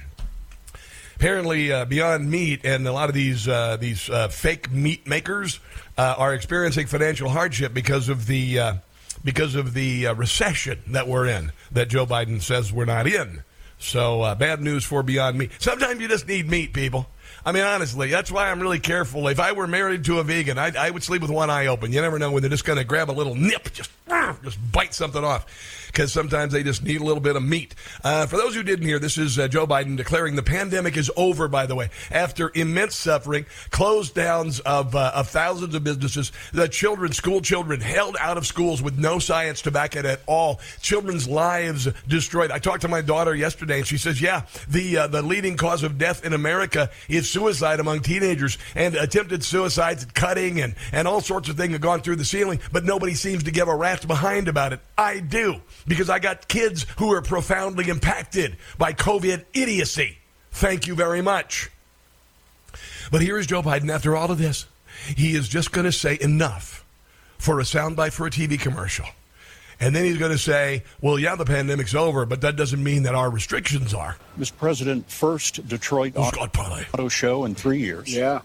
S6: Apparently, Beyond Meat and a lot of these fake meat makers are experiencing financial hardship because of the recession that we're in, that Joe Biden says we're not in. So, bad news for Beyond Meat. Sometimes you just need meat, people. I mean, honestly, that's why I'm really careful. If I were married to a vegan, I would sleep with one eye open. You never know when they're just going to grab a little nip, just bite something off, because sometimes they just need a little bit of meat. For those who didn't hear, this is Joe Biden declaring the pandemic is over, by the way. After immense suffering, closed downs of thousands of businesses, school children held out of schools with no science to back it at all, children's lives destroyed. I talked to my daughter yesterday, and she says, yeah, the leading cause of death in America is suicide among teenagers, and attempted suicides, cutting, and all sorts of things have gone through the ceiling, but nobody seems to give a rat's behind about it. I do, because I got kids who are profoundly impacted by COVID idiocy. Thank you very much. But here is Joe Biden after all of this. He is just going to say enough for a soundbite for a TV commercial. And then he's going to say, well, yeah, the pandemic's over, but that doesn't mean that our restrictions are.
S20: Mr. President, first Detroit auto show in 3 years.
S9: Yeah.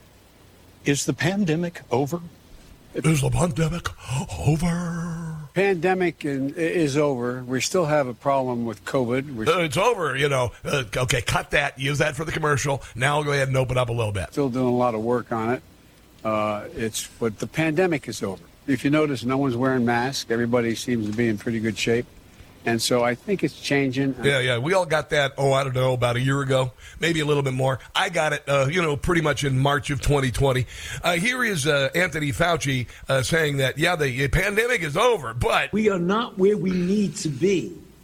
S20: Is the pandemic over?
S6: Is the pandemic over?
S9: Pandemic is over. We still have a problem with COVID.
S6: It's over, okay, cut that. Use that for the commercial. Now I'll go ahead and open up a little bit.
S9: Still doing a lot of work on it. But the pandemic is over. If you notice, no one's wearing masks. Everybody seems to be in pretty good shape. And so I think it's changing.
S6: Yeah. We all got that, I don't know, about a year ago, maybe a little bit more. I got it, pretty much in March of 2020. Here is Anthony Fauci saying that, yeah, the pandemic is over, but
S21: we are not where we need to be.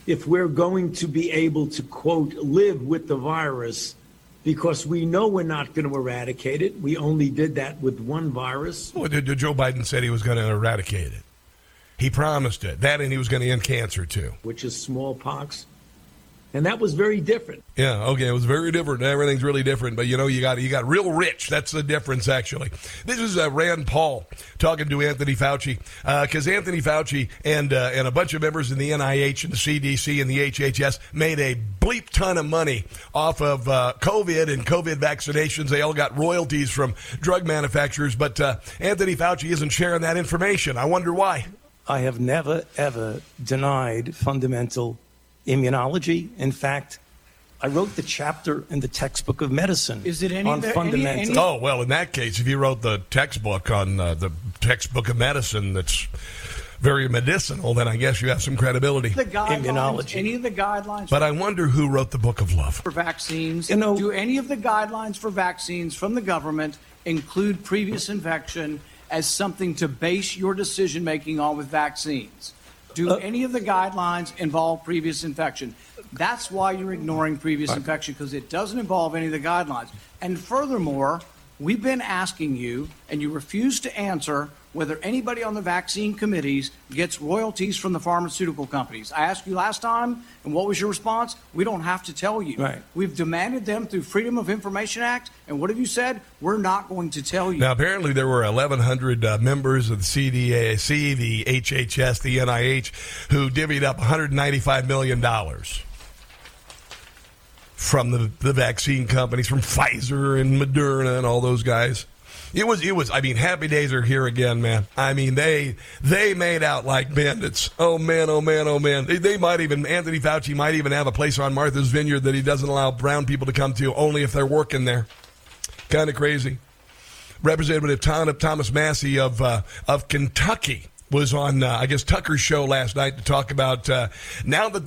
S21: if we're going to be able to, quote, live with the virus, because we know we're not going to eradicate it. We only did that with one virus.
S6: Well, Joe Biden said he was going to eradicate it. He promised it. That, and he was going to end cancer, too.
S21: Which is smallpox. And that was very different.
S6: Yeah, okay, it was very different. Everything's really different, but you got real rich. That's the difference, actually. This is Rand Paul talking to Anthony Fauci, because Anthony Fauci and a bunch of members in the NIH and the CDC and the HHS made a bleep ton of money off of COVID and COVID vaccinations. They all got royalties from drug manufacturers, but Anthony Fauci isn't sharing that information. I wonder why.
S21: I have never, ever denied fundamental immunology. In fact, I wrote the chapter in the textbook of medicine on fundamental.
S6: Oh, well, in that case, if you wrote the textbook on the textbook of medicine that's very medicinal, then I guess you have some credibility.
S21: Immunology.
S22: Any of the guidelines.
S6: But I wonder who wrote the Book of Love.
S22: For vaccines, do any of the guidelines for vaccines from the government include previous infection as something to base your decision-making on with vaccines? Do any of the guidelines involve previous infection? That's why you're ignoring previous infection, because it doesn't involve any of the guidelines. And furthermore, we've been asking you, and you refuse to answer, whether anybody on the vaccine committees gets royalties from the pharmaceutical companies. I asked you last time, and what was your response? We don't have to tell you.
S21: Right.
S22: We've demanded them through Freedom of Information Act, and what have you said? We're not going to tell you.
S6: Now, apparently there were 1,100 members of the CDC, the HHS, the NIH, who divvied up $195 million from the vaccine companies, from Pfizer and Moderna and all those guys. It was, I mean, happy days are here again, man. I mean, they made out like bandits. Oh, man, oh, man, oh, man. They might even, Anthony Fauci might even have a place on Martha's Vineyard that he doesn't allow brown people to come to, only if they're working there. Kind of crazy. Representative Thomas Massey of Kentucky was on, I guess, Tucker's show last night to talk about now that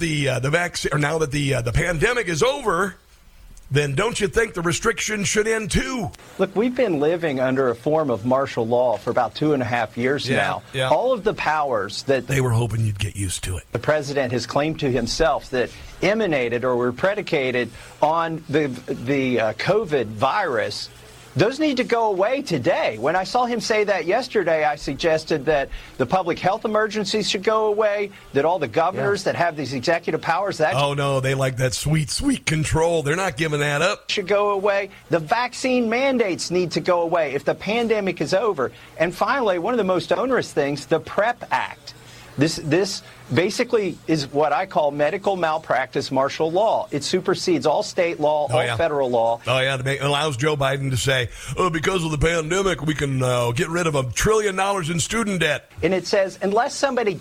S6: the pandemic is over, then don't you think the restrictions should end too?
S23: Look, we've been living under a form of martial law for about 2.5 years now.
S6: Yeah.
S23: All of the powers that
S6: they were hoping you'd get used to it.
S23: The president has claimed to himself that emanated or were predicated on the COVID virus, those need to go away today. When I saw him say that yesterday, I suggested that the public health emergencies should go away, that all the governors that have these executive powers...
S6: Oh, no, they like that sweet, sweet control. They're not giving that up.
S23: ...should go away. The vaccine mandates need to go away if the pandemic is over. And finally, one of the most onerous things, the PrEP Act. This basically is what I call medical malpractice martial law. It supersedes all state law, all federal law.
S6: Oh, yeah, it allows Joe Biden to say, because of the pandemic, we can get rid of $1 trillion in student debt.
S23: And it says, unless somebody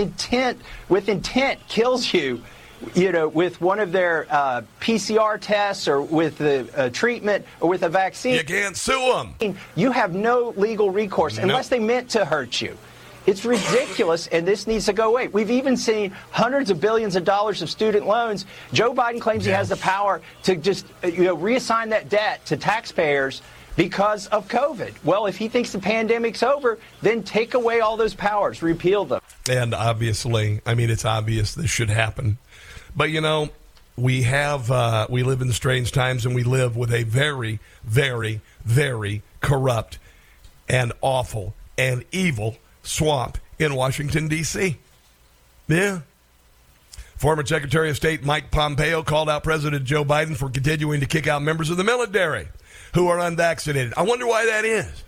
S23: with intent kills you, with one of their PCR tests or with a treatment or with a vaccine,
S6: you can't sue them.
S23: You have no legal recourse unless they meant to hurt you. It's ridiculous, and this needs to go away. We've even seen hundreds of billions of dollars of student loans. Joe Biden claims he has the power to just reassign that debt to taxpayers because of COVID. Well, if he thinks the pandemic's over, then take away all those powers, repeal them.
S6: And obviously, I mean, it's obvious this should happen. But, we live in strange times, and we live with a very, very, very corrupt and awful and evil swamp in Washington, D.C. Yeah. Former Secretary of State Mike Pompeo called out President Joe Biden for continuing to kick out members of the military who are unvaccinated. I wonder why that is.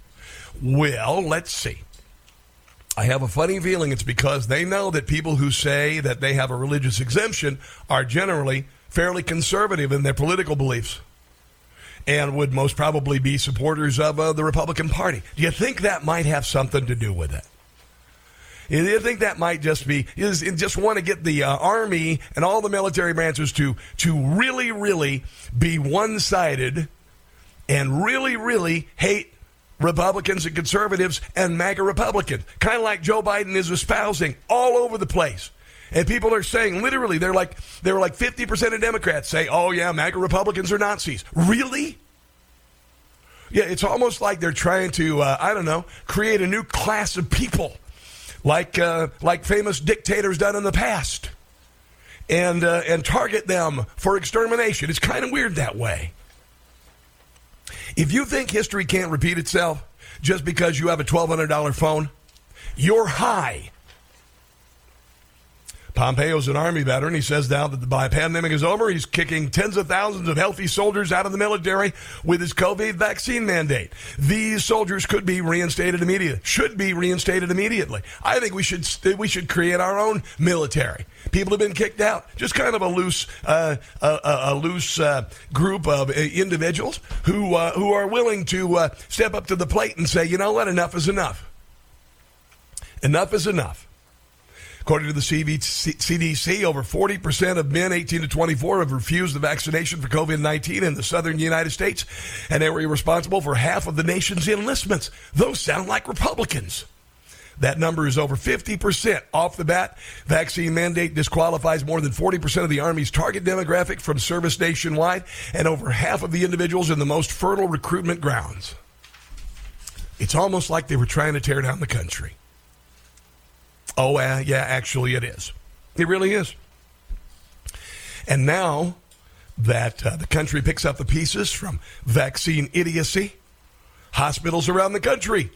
S6: Well, let's see. I have a funny feeling it's because they know that people who say that they have a religious exemption are generally fairly conservative in their political beliefs and would most probably be supporters of the Republican Party. Do you think that might have something to do with it? Do you think that might just be, just want to get the Army and all the military branches to really, really be one-sided and really, really hate Republicans and conservatives and MAGA Republicans, kind of like Joe Biden is espousing all over the place. And people are saying, literally, they were like 50% of Democrats say, oh, yeah, MAGA Republicans are Nazis. Really? Yeah, it's almost like they're trying to, create a new class of people like famous dictators done in the past. and target them for extermination. It's kind of weird that way. If you think history can't repeat itself just because you have a $1,200 phone, you're high. Pompeo's an Army veteran. He says now that the pandemic is over, he's kicking tens of thousands of healthy soldiers out of the military with his COVID vaccine mandate. These soldiers could be reinstated immediately. Should be reinstated immediately. I think we should create our own military. People have been kicked out. Just kind of a loose group of individuals who are willing to step up to the plate and say, you know what, enough is enough. Enough is enough. According to the CDC, over 40% of men 18 to 24 have refused the vaccination for COVID-19 in the southern United States, and they were responsible for half of the nation's enlistments. Those sound like Republicans. That number is over 50% off the bat. Vaccine mandate disqualifies more than 40% of the Army's target demographic from service nationwide, and over half of the individuals in the most fertile recruitment grounds. It's almost like they were trying to tear down the country. Oh, yeah, actually it is. It really is. And now that the country picks up the pieces from vaccine idiocy, hospitals around the country,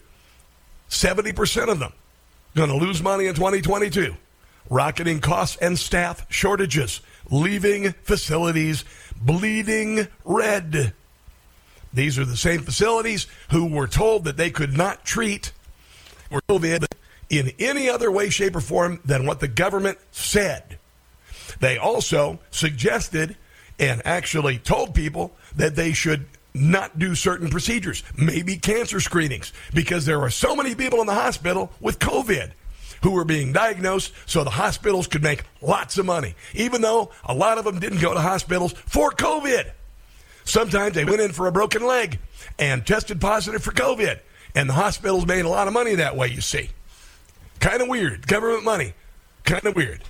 S6: 70% of them going to lose money in 2022. Rocketing costs and staff shortages, leaving facilities bleeding red. These are the same facilities who were told that they could not treat COVID in any other way, shape, or form than what the government said. They also suggested and actually told people that they should not do certain procedures, maybe cancer screenings, because there are so many people in the hospital with COVID who were being diagnosed so the hospitals could make lots of money, even though a lot of them didn't go to hospitals for COVID. Sometimes they went in for a broken leg and tested positive for COVID, and the hospitals made a lot of money that way, you see. Kind of weird. Government money. Kind of weird.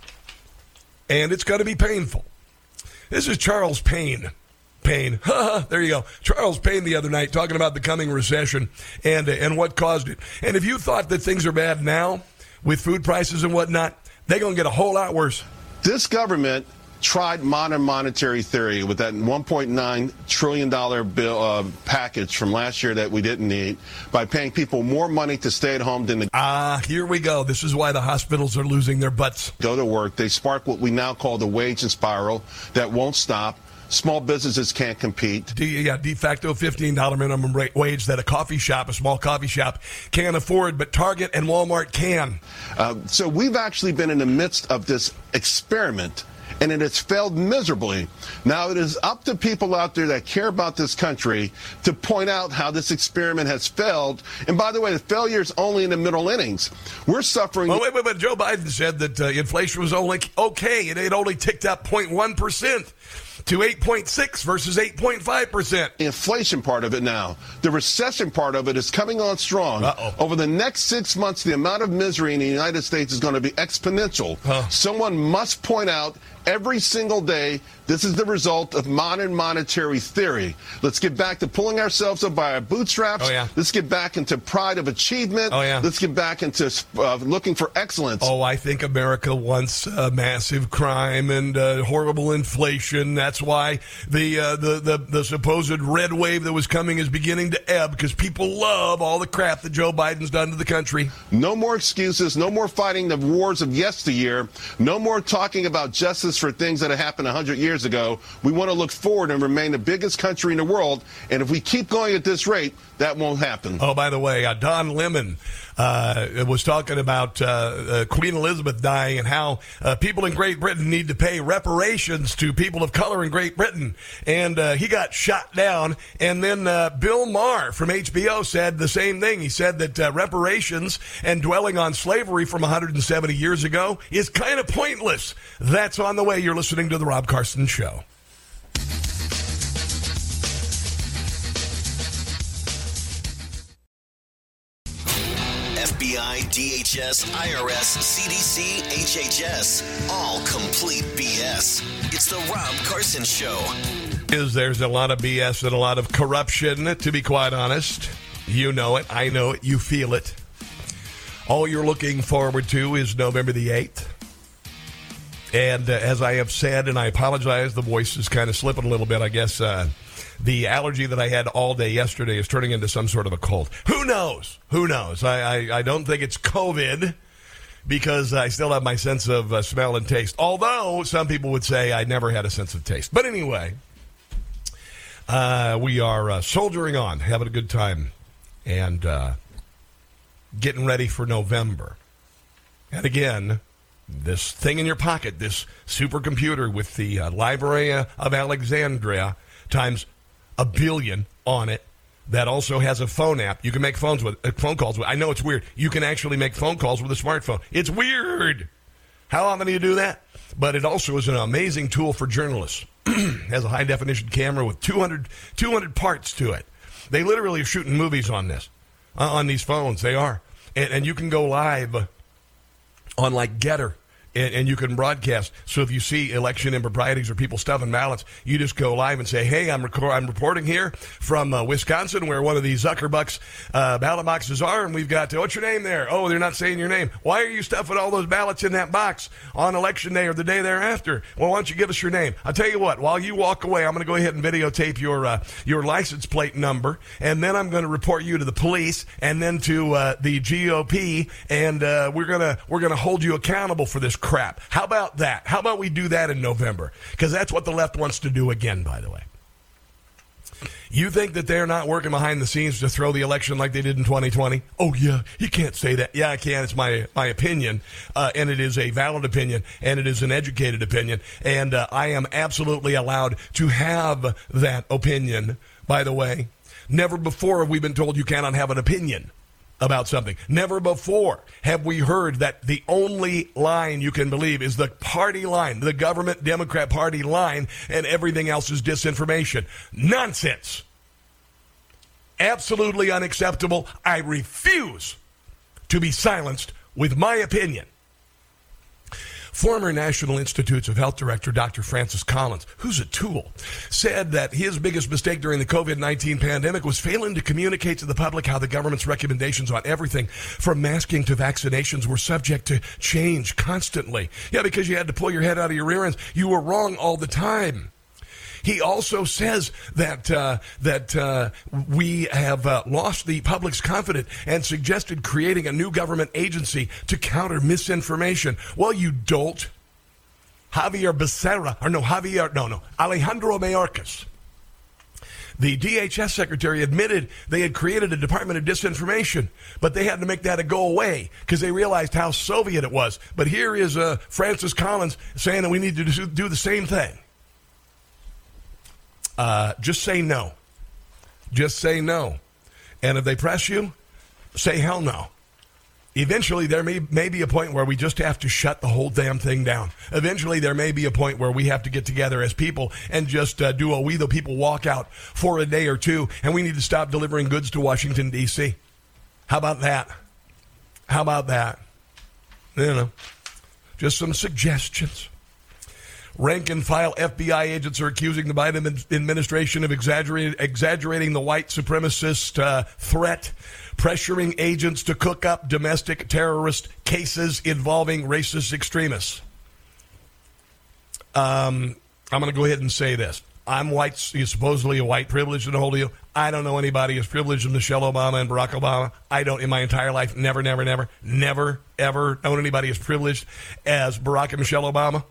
S6: And it's going to be painful. This is Charles Payne. There you go. Charles Payne the other night talking about the coming recession and what caused it. And if you thought that things are bad now with food prices and whatnot, they're going to get a whole lot worse.
S1: This government tried modern monetary theory with that $1.9 trillion bill package from last year that we didn't need by paying people more money to stay at home than the...
S6: here we go. This is why the hospitals are losing their butts.
S1: Go to work. They spark what we now call the wage and spiral that won't stop. Small businesses can't compete.
S6: De facto $15 minimum wage that a small coffee shop, can't afford, but Target and Walmart can.
S1: So we've actually been in the midst of this experiment, and it has failed miserably. Now it is up to people out there that care about this country to point out how this experiment has failed. And by the way, the failure is only in the middle innings. We're suffering...
S6: Well, wait, but Joe Biden said that inflation was only okay. It only ticked up 0.1%. to 8.6 versus 8.5%.
S1: The inflation part of it now. The recession part of it is coming on strong. Over the next 6 months, the amount of misery in the United States is going to be exponential. Someone must point out every single day, this is the result of modern monetary theory. Let's get back to pulling ourselves up by our bootstraps. Let's get back into pride of achievement. Let's get back into looking for excellence.
S6: I think America wants massive crime and horrible inflation. That's why the supposed red wave that was coming is beginning to ebb, because people love all the crap that Joe Biden's done to the country.
S1: No more excuses. No more fighting the wars of yesteryear. No more talking about justice for things that have happened 100 years ago. We want to look forward and remain the biggest country in the world. And if we keep going at this rate, that won't happen.
S6: By the way, Don Lemon was talking about Queen Elizabeth dying and how people in Great Britain need to pay reparations to people of color in Great Britain. And he got shot down. And then Bill Maher from HBO said the same thing. He said that reparations and dwelling on slavery from 170 years ago is kind of pointless. That's on the way. You're listening to The Rob Carson Show.
S3: FBI, DHS, IRS, CDC, HHS. All complete BS. It's the Rob Carson Show.
S6: There's a lot of BS and a lot of corruption, to be quite honest. You know it. I know it. You feel it. All you're looking forward to is November the 8th. And as I have said, and I apologize, the voice is kind of slipping a little bit. I guess the allergy that I had all day yesterday is turning into some sort of a cold. Who knows? Who knows? I don't think it's COVID because I still have my sense of smell and taste. Although some people would say I never had a sense of taste. But anyway, we are soldiering on, having a good time, and getting ready for November. And again, this thing in your pocket, this supercomputer with the Library of Alexandria times 1 billion on it, that also has a phone app. You can make phone calls with. I know it's weird. You can actually make phone calls with a smartphone. It's weird. How often do you do that? But it also is an amazing tool for journalists. Has a high-definition camera with 200 parts to it. They literally are shooting movies on this, on these phones. They are. And you can go live on, like, Getter. And you can broadcast. So if you see election improprieties or people stuffing ballots, you just go live and say, hey, I'm reporting here from Wisconsin where one of these Zuckerbucks ballot boxes are, and we've got, what's your name there? Oh, they're not saying your name. Why are you stuffing all those ballots in that box on election day or the day thereafter? Well, why don't you give us your name? I'll tell you what, while you walk away, I'm going to go ahead and videotape your license plate number, and then I'm going to report you to the police and then to the GOP, and we're gonna hold you accountable for this crap. How about that? How about we do that in November? Because that's what the left wants to do again, by the way. You think that they're not working behind the scenes to throw the election like they did in 2020? Oh, yeah, you can't say that. Yeah, I can. It's my opinion, and it is a valid opinion, and it is an educated opinion, and I am absolutely allowed to have that opinion, by the way. Never before have we been told you cannot have an opinion about something. Never before have we heard that the only line you can believe is the party line, the government Democrat Party line, and everything else is disinformation. Nonsense. Absolutely unacceptable. I refuse to be silenced with my opinion. Former National Institutes of Health Director Dr. Francis Collins, who's a tool, said that his biggest mistake during the COVID-19 pandemic was failing to communicate to the public how the government's recommendations on everything from masking to vaccinations were subject to change constantly. Yeah, because you had to pull your head out of your rear ends. You were wrong all the time. He also says that we have lost the public's confidence and suggested creating a new government agency to counter misinformation. Well, you dolt. Alejandro Mayorkas, the DHS secretary, admitted they had created a Department of Disinformation, but they had to make that a go away because they realized how Soviet it was. But here is Francis Collins saying that we need to do the same thing. Just say no. Just say no. And if they press you, say hell no. Eventually, there may be a point where we just have to shut the whole damn thing down. Eventually, there may be a point where we have to get together as people and just do a We the People walkout for a day or two, and we need to stop delivering goods to Washington, D.C. How about that? How about that? You know, just some suggestions. Rank-and-file FBI agents are accusing the Biden administration of exaggerating the white supremacist threat, pressuring agents to cook up domestic terrorist cases involving racist extremists. I'm going to go ahead and say this. I'm white, supposedly a white privilege in the whole deal. I don't know anybody as privileged as Michelle Obama and Barack Obama. I don't, in my entire life, never, ever known anybody as privileged as Barack and Michelle Obama.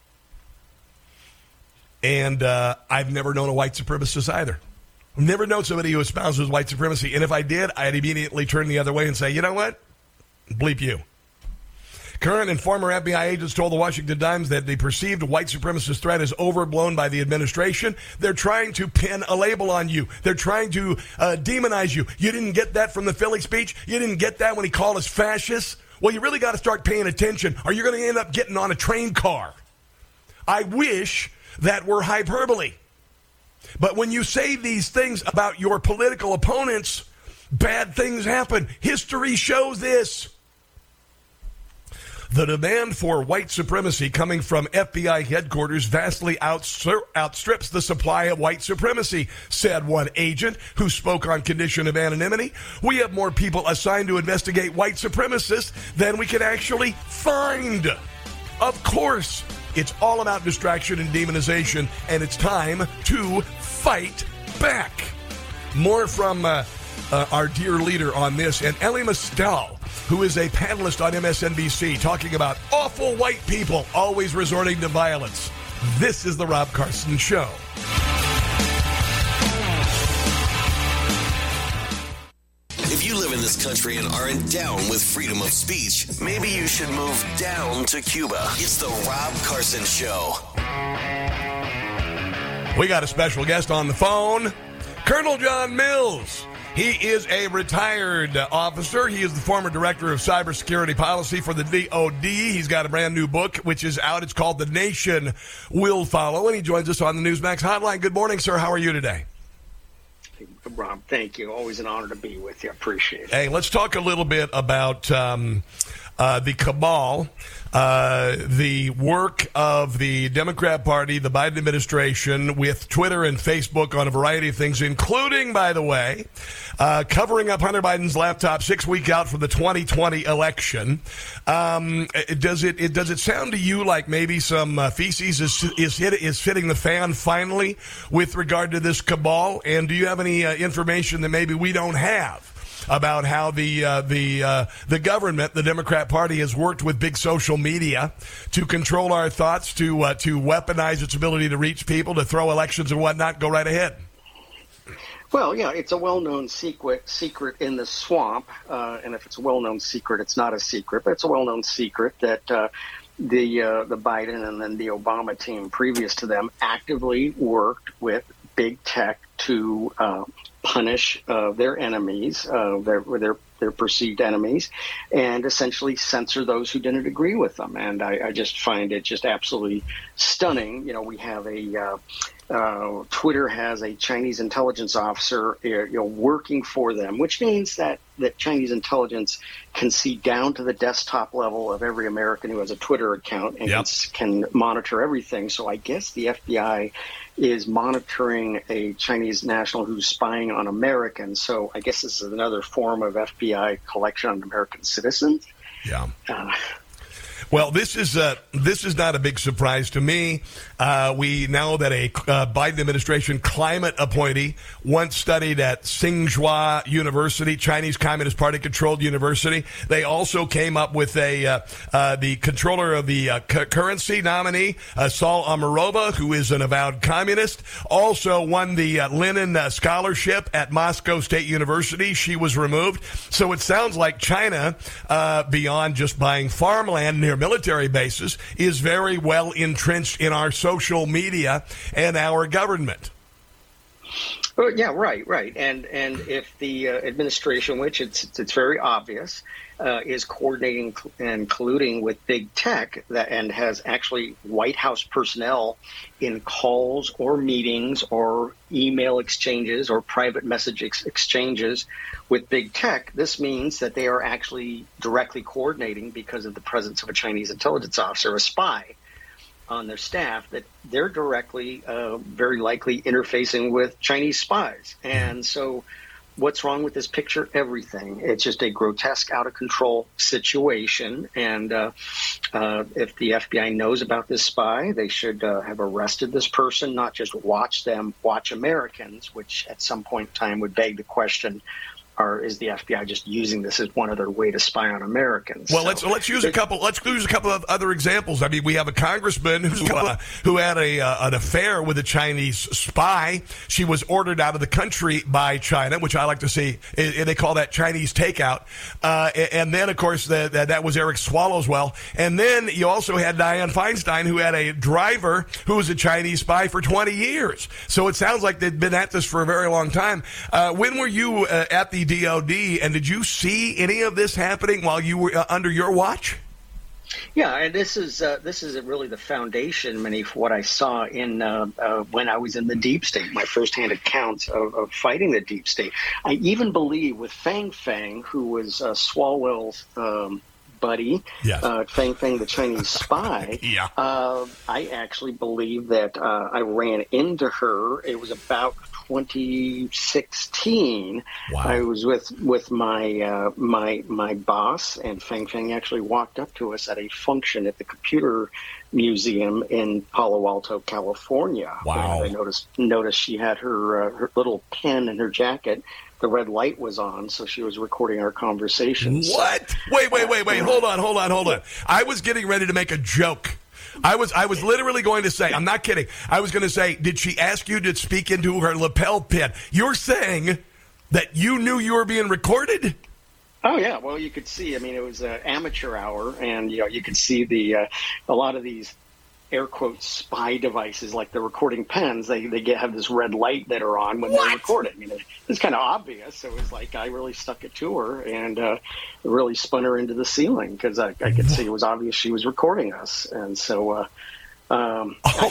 S6: And I've never known a white supremacist either. I've never known somebody who espouses white supremacy. And if I did, I'd immediately turn the other way and say, you know what? Bleep you. Current and former FBI agents told the Washington Times that the perceived white supremacist threat is overblown by the administration. They're trying to pin a label on you. They're trying to demonize you. You didn't get that from the Philly speech? You didn't get that when he called us fascists? Well, you really got to start paying attention, or you're going to end up getting on a train car. I wish that were hyperbole. But when you say these things about your political opponents, bad things happen. History shows this. The demand for white supremacy coming from FBI headquarters vastly outstrips the supply of white supremacy, said one agent who spoke on condition of anonymity. We have more people assigned to investigate white supremacists than we can actually find. Of course, It's all about distraction and demonization, and it's time to fight back. More from our dear leader on this, and Elie Mystal, who is a panelist on MSNBC, talking about awful white people always resorting to violence. This is the Rob Carson Show.
S3: If you live in this country and aren't down with freedom of speech, maybe you should move down to Cuba. It's the Rob Carson Show.
S6: We got a special guest on the phone, Colonel John Mills. He is a retired officer. He is the former director of cybersecurity policy for the DOD. He's got a brand new book, which is out. It's called The Nation Will Follow, and he joins us on the Newsmax hotline. Good morning, sir. How are you today?
S2: Rob, thank you. Always an honor to be with you. Appreciate it.
S6: Hey, let's talk a little bit about the cabal, the work of the Democrat Party, the Biden administration, with Twitter and Facebook on a variety of things, including, by the way, covering up Hunter Biden's laptop 6 weeks out from the 2020 election. Does it sound to you like maybe some feces is hitting the fan finally with regard to this cabal? And do you have any information that maybe we don't have about how the government, the Democrat Party, has worked with big social media to control our thoughts, to weaponize its ability to reach people, to throw elections and whatnot? Go right ahead.
S2: Well, yeah, it's a well-known secret in the swamp, and if it's a well-known secret, it's not a secret, but it's a well-known secret that the Biden and then the Obama team previous to them actively worked with big tech to punish their enemies, their perceived enemies, and essentially censor those who didn't agree with them. And I just find it just absolutely stunning. You know, we have Twitter has a Chinese intelligence officer, working for them, which means that Chinese intelligence can see down to the desktop level of every American who has a Twitter account and can monitor everything. So I guess the FBI is monitoring a Chinese national who's spying on Americans. So I guess this is another form of FBI collection on American citizens.
S6: Yeah. Well, this is not a big surprise to me. We know that a Biden administration climate appointee once studied at Tsinghua University, Chinese Communist Party controlled university. They also came up with the controller of the currency nominee, Saul Amarova, who is an avowed communist, also won the Lenin scholarship at Moscow State University. She was removed. So it sounds like China, beyond just buying farmland near military bases, is very well entrenched in our social media and our government.
S2: Yeah, right. And if the administration, which it's very obvious, is coordinating and colluding with big tech and has actually White House personnel in calls or meetings or email exchanges or private message exchanges with big tech, this means that they are actually directly coordinating because of the presence of a Chinese intelligence officer, a spy on their staff, that they're directly, very likely interfacing with Chinese spies. And so what's wrong with this picture? Everything. It's just a grotesque, out-of-control situation. And if the FBI knows about this spy, they should have arrested this person, not just watch them watch Americans, which at some point in time would beg the question, or is the FBI just using this as one other way to spy on Americans?
S6: Well, let's use a couple of other examples. I mean, we have a congressman who had an affair with a Chinese spy. She was ordered out of the country by China, which I like to see. They call that Chinese takeout. And then, of course, that was Eric Swallowswell. And then you also had Dianne Feinstein, who had a driver who was a Chinese spy for 20 years. So it sounds like they've been at this for a very long time. When were you at the DOD, and did you see any of this happening while you were under your watch?
S2: Yeah, and this is really the foundation, Minnie, for what I saw in when I was in the deep state, my firsthand accounts of fighting the deep state. I even believe with Fang Fang, who was Swalwell's buddy,
S6: yes.
S2: Feng Feng, the Chinese spy.
S6: Yeah.
S2: I actually believe that I ran into her. It was about 2016.
S6: Wow.
S2: I was with my my boss, and Feng Feng actually walked up to us at a function at the Computer Museum in Palo Alto, California.
S6: Wow.
S2: And I noticed she had her little pen in her jacket. The red light was on, so she was recording our conversations.
S6: What? Wait. Hold on. I was getting ready to make a joke. I was literally going to say, I'm not kidding. I was going to say, did she ask you to speak into her lapel pin? You're saying that you knew you were being recorded?
S2: Oh, yeah. Well, you could see. I mean, it was an amateur hour, and you could see a lot of these air quotes spy devices, like the recording pens. They have this red light that are on when they're recording. I mean, it's kind of obvious. So it was like I really stuck it to her and really spun her into the ceiling because I could see it was obvious she was recording us. And so,
S6: wow!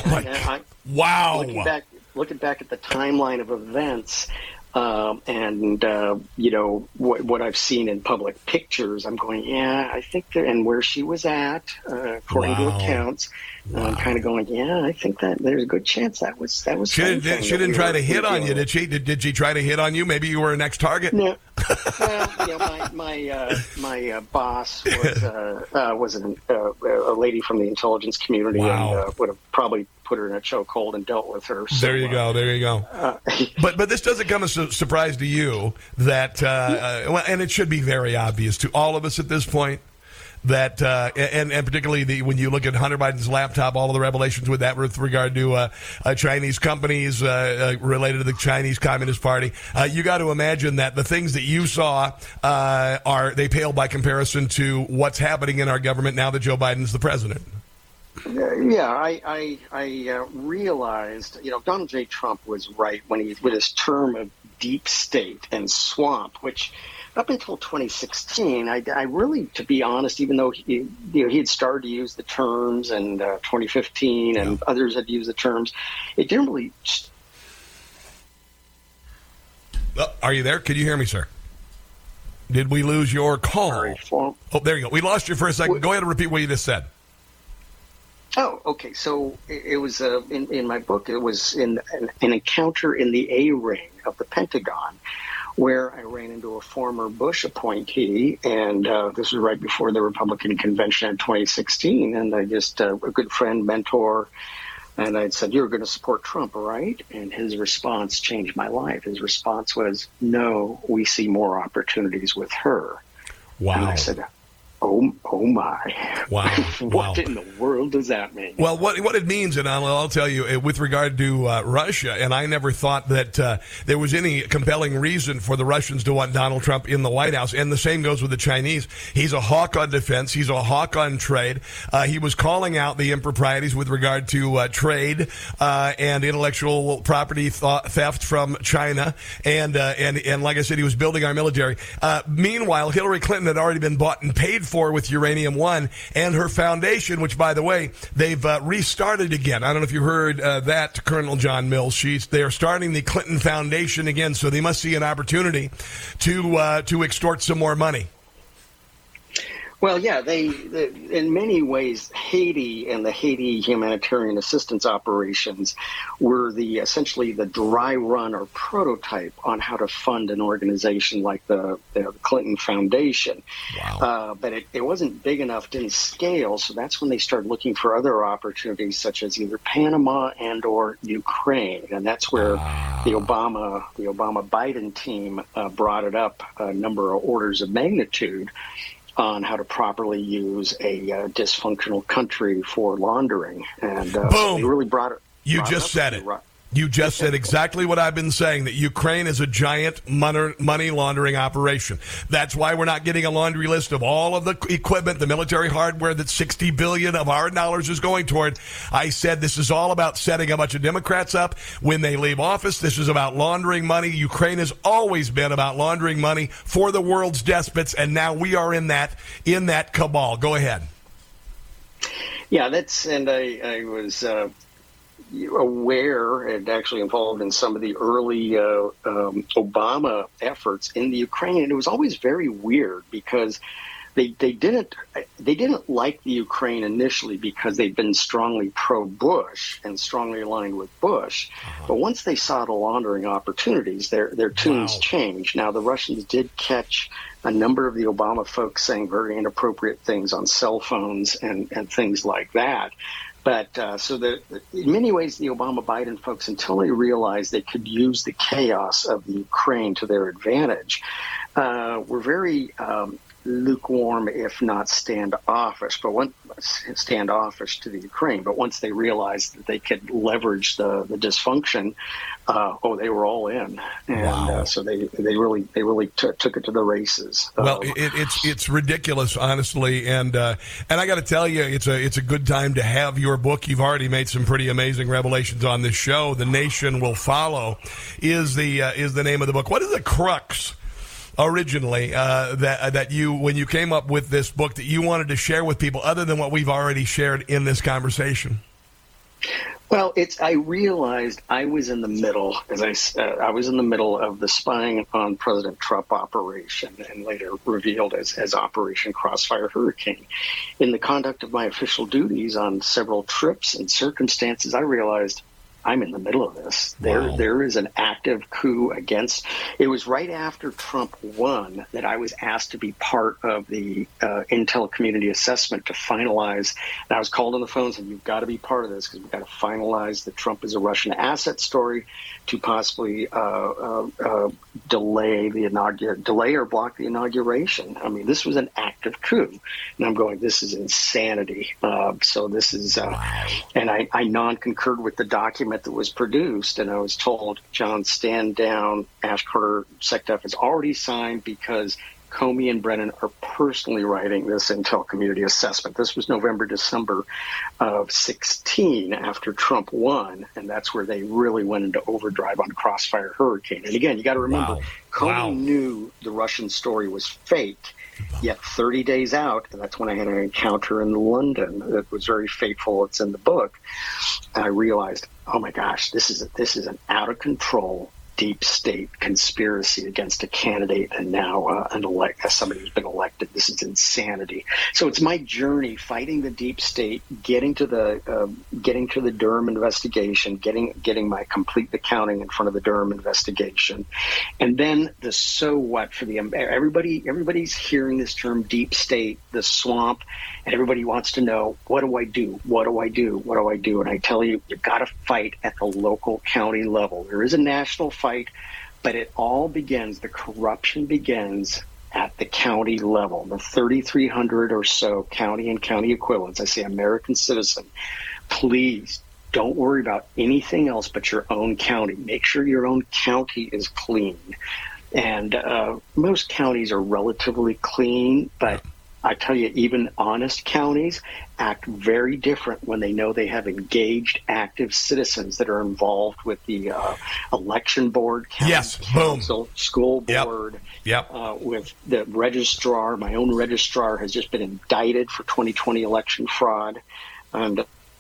S2: Looking back at the timeline of events. And what I've seen in public pictures, I'm going, yeah, I think and where she was at, according to accounts, I'm kind of going, yeah, I think that there's a good chance that was. She
S6: didn't try to hit on you, did she? Did she try to hit on you? Maybe you were her next target.
S2: No. Well, my boss was a lady from the intelligence community, and would have probably put her in a chokehold and dealt with her. So,
S6: there you go. But this doesn't come as a surprise to you that, and it should be very obvious to all of us at this point, that and particularly when you look at Hunter Biden's laptop, all of the revelations with that with regard to Chinese companies related to the Chinese Communist Party, you got to imagine that the things that you saw they pale by comparison to what's happening in our government now that Joe Biden's the president.
S2: Yeah, I realized, Donald J. Trump was right when with his term of deep state and swamp, which up until 2016, I really, to be honest, even though he had started to use the terms, and 2015 and others had used the terms, it didn't really.
S6: Are you there? Can you hear me, sir? Did we lose your call? Oh, there you go. We lost you for a second. Go ahead and repeat what you just said.
S2: Oh, okay. So it was in my book. It was in an encounter in the A ring of the Pentagon, where I ran into a former Bush appointee, and this was right before the Republican convention in 2016. And I just a good friend, mentor, and I said, "You're going to support Trump, right?" And his response changed my life. His response was, "No, we see more opportunities with her."
S6: Wow.
S2: And I said, Oh my!
S6: Wow!
S2: What in the world does that mean?
S6: Well, what it means, and I'll tell you, with regard to Russia, and I never thought that there was any compelling reason for the Russians to want Donald Trump in the White House, and the same goes with the Chinese. He's a hawk on defense. He's a hawk on trade. He was calling out the improprieties with regard to trade and intellectual property theft from China, and like I said, he was building our military. Meanwhile, Hillary Clinton had already been bought and paid for with Uranium One and her foundation, which, by the way, they've restarted again. I don't know if you heard that, Colonel John Mills. They are starting the Clinton Foundation again, so they must see an opportunity to extort some more money.
S2: Well, yeah, they in many ways, Haiti and the Haiti humanitarian assistance operations were essentially the dry run or prototype on how to fund an organization like the Clinton Foundation.
S6: Wow.
S2: But it wasn't big enough, didn't scale, so that's when they started looking for other opportunities, such as either Panama and or Ukraine, and that's where the Obama-Biden team brought it up a number of orders of magnitude on how to properly use a dysfunctional country for laundering. And
S6: boom!
S2: So they really brought it.
S6: You just said it. You just said exactly what I've been saying, that Ukraine is a giant money laundering operation. That's why we're not getting a laundry list of all of the equipment, the military hardware that $60 billion of our dollars is going toward. I said this is all about setting a bunch of Democrats up when they leave office. This is about laundering money. Ukraine has always been about laundering money for the world's despots, and now we are in that cabal. Go ahead.
S2: Yeah, and I was aware and actually involved in some of the early Obama efforts in the Ukraine. And it was always very weird because they didn't like the Ukraine initially because they'd been strongly pro-Bush and strongly aligned with Bush. But once they saw the laundering opportunities, their tunes changed. Now, the Russians did catch a number of the Obama folks saying very inappropriate things on cell phones and things like that. But in many ways, the Obama-Biden folks, until they realized they could use the chaos of the Ukraine to their advantage, were very lukewarm, if not standoffish, standoffish to the Ukraine. But once they realized that they could leverage the dysfunction, they were all in, and so they really took it to the races.
S6: Well, it's ridiculous, honestly, and I got to tell you, it's a good time to have your book. You've already made some pretty amazing revelations on this show. The Nation Will Follow is the name of the book. What is the crux? Originally, that you, when you came up with this book, that you wanted to share with people, other than what we've already shared in this conversation?
S2: Well, I realized I was in the middle, I was in the middle of the spying on President Trump operation, and later revealed as Operation Crossfire Hurricane. In the conduct of my official duties on several trips and circumstances, I realized I'm in the middle of this. There is an active coup against. It was right after Trump won that I was asked to be part of the Intel Community Assessment to finalize. And I was called on the phone and said, "You've got to be part of this because we've got to finalize that Trump is a Russian asset story to possibly delay or block the inauguration." I mean, this was an active coup, and I'm going, "This is insanity." So this is, and I non-concurred with the document that was produced, and I was told, "John, stand down. Ash Carter SecDef has already signed because Comey and Brennan are personally writing this Intel Community Assessment." This was November, December of 2016 after Trump won, and that's where they really went into overdrive on Crossfire Hurricane. And again, you got to remember, Comey knew the Russian story was fake. Yet 30 days out, and that's when I had an encounter in London that was very fateful. It's in the book. And I realized, oh my gosh, this is an out of control deep state conspiracy against a candidate and now somebody who's been elected. This is insanity. So it's my journey fighting the deep state, getting to the Durham investigation, getting my complete accounting in front of the Durham investigation, and then the so what for the everybody's hearing this term deep state, the swamp, and everybody wants to know, what do I do? What do I do? What do I do? And I tell you, you've got to fight at the local county level. There is a national fight, but it all begins, the corruption begins at the county level, the 3,300 or so county and county equivalents. I say American citizen, please don't worry about anything else but your own county. Make sure your own county is clean. And most counties are relatively clean, but I tell you, even honest counties act very different when they know they have engaged, active citizens that are involved with the election board, council, school board, with the registrar. My own registrar has just been indicted for 2020 election fraud. And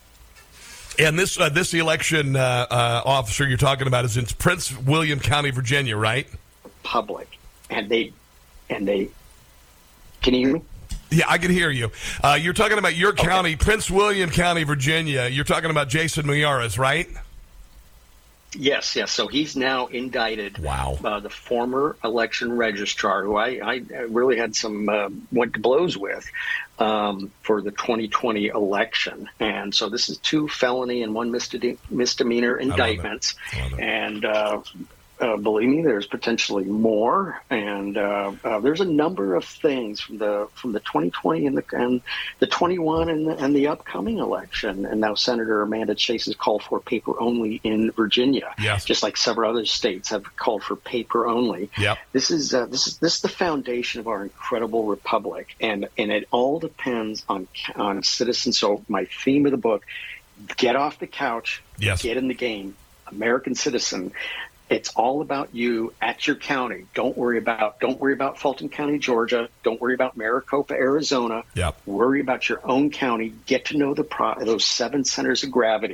S6: this election officer you're talking about is in Prince William County, Virginia, right?
S2: Public. And they can you hear me?
S6: Yeah, I can hear you. You're talking about your county, Prince William County, Virginia. You're talking about Jason Miyares, right?
S2: Yes. So he's now indicted. Wow. The former election registrar, who I really had some went to blows with for the 2020 election. And so this is 2 felony and 1 misdemeanor indictments. And believe me, there's potentially more, and there's a number of things from the 2020 and the 21 and the upcoming election. And now Senator Amanda Chase has called for paper only in Virginia, just like several other states have called for paper only. This is the foundation of our incredible republic, and it all depends on citizens. So my theme of the book: get off the couch, get in the game, American citizen. It's all about you at your county. Don't worry about Fulton County, Georgia. Don't worry about Maricopa, Arizona. Worry about your own county. Get to know those 7 centers of gravity.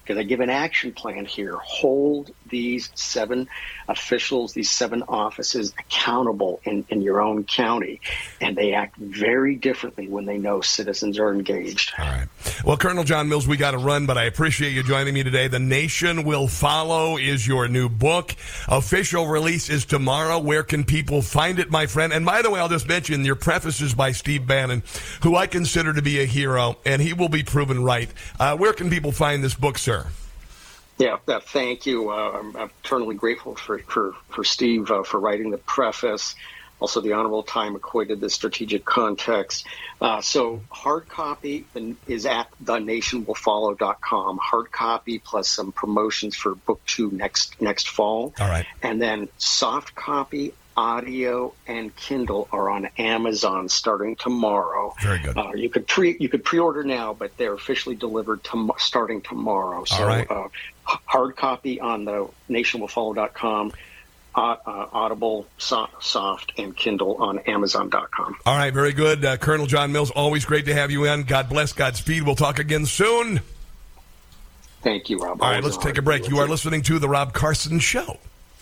S2: because I give an action plan here. Hold these 7 officials, these 7 offices accountable in your own county, and they act very differently when they know citizens are engaged.
S6: All right. Well, Colonel John Mills, we got to run, but I appreciate you joining me today. The Nation Will Follow is your new book. Official release is tomorrow. Where can people find it, my friend? And by the way, I'll just mention your preface is by Steve Bannon, who I consider to be a hero, and he will be proven right. Where can people find this book, sir?
S2: Yeah, thank you. I'm eternally grateful for Steve for writing the preface. Also, the Honorable Time equated the strategic context. So hard copy is at thenationwillfollow.com. Hard copy plus some promotions for book 2 next fall.
S6: All right.
S2: And then soft copy, audio, and Kindle are on Amazon starting tomorrow.
S6: Very good.
S2: You could pre-order now, but they're officially delivered starting tomorrow. So
S6: all right.
S2: Hard copy on the nationwillfollow.com. Audible, Soft, and Kindle on Amazon.com.
S6: All right, very good. Colonel John Mills, always great to have you in. God bless, Godspeed. We'll talk again soon.
S2: Thank you, Rob.
S6: All right, let's take a break. You are listening to The Rob Carson Show.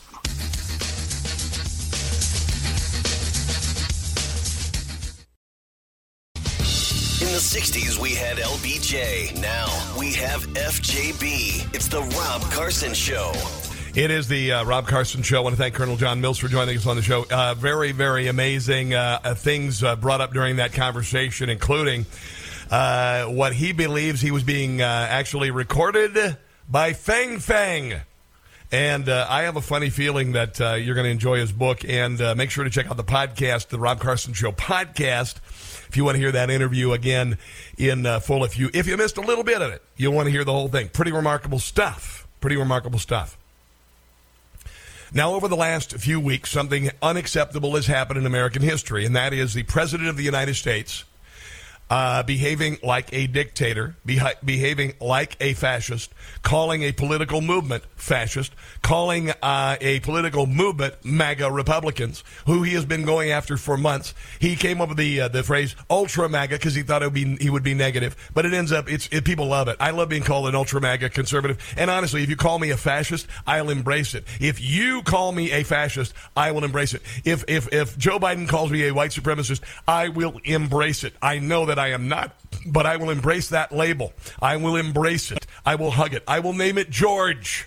S3: In the 60s, we had LBJ. Now we have FJB. It's The Rob Carson Show.
S6: It is the Rob Carson Show. I want to thank Colonel John Mills for joining us on the show. Very, very amazing things brought up during that conversation, including what he believes he was being actually recorded by Fang Fang. And I have a funny feeling that you're going to enjoy his book. And make sure to check out the podcast, the Rob Carson Show podcast, if you want to hear that interview again in full. If you missed a little bit of it, you'll want to hear the whole thing. Pretty remarkable stuff. Pretty remarkable stuff. Now, over the last few weeks, something unacceptable has happened in American history, and that is the President of the United States behaving like a dictator, behaving like a fascist, calling a political movement fascist, calling a political movement MAGA Republicans, who he has been going after for months. He came up with the phrase ultra MAGA because he thought he would be negative, but it ends up people love it. I love being called an ultra MAGA conservative, and honestly, if you call me a fascist, I'll embrace it. If you call me a fascist, I will embrace it. If Joe Biden calls me a white supremacist, I will embrace it. I know that I am not, but I will embrace that label. I will embrace it. I will hug it. I will name it George.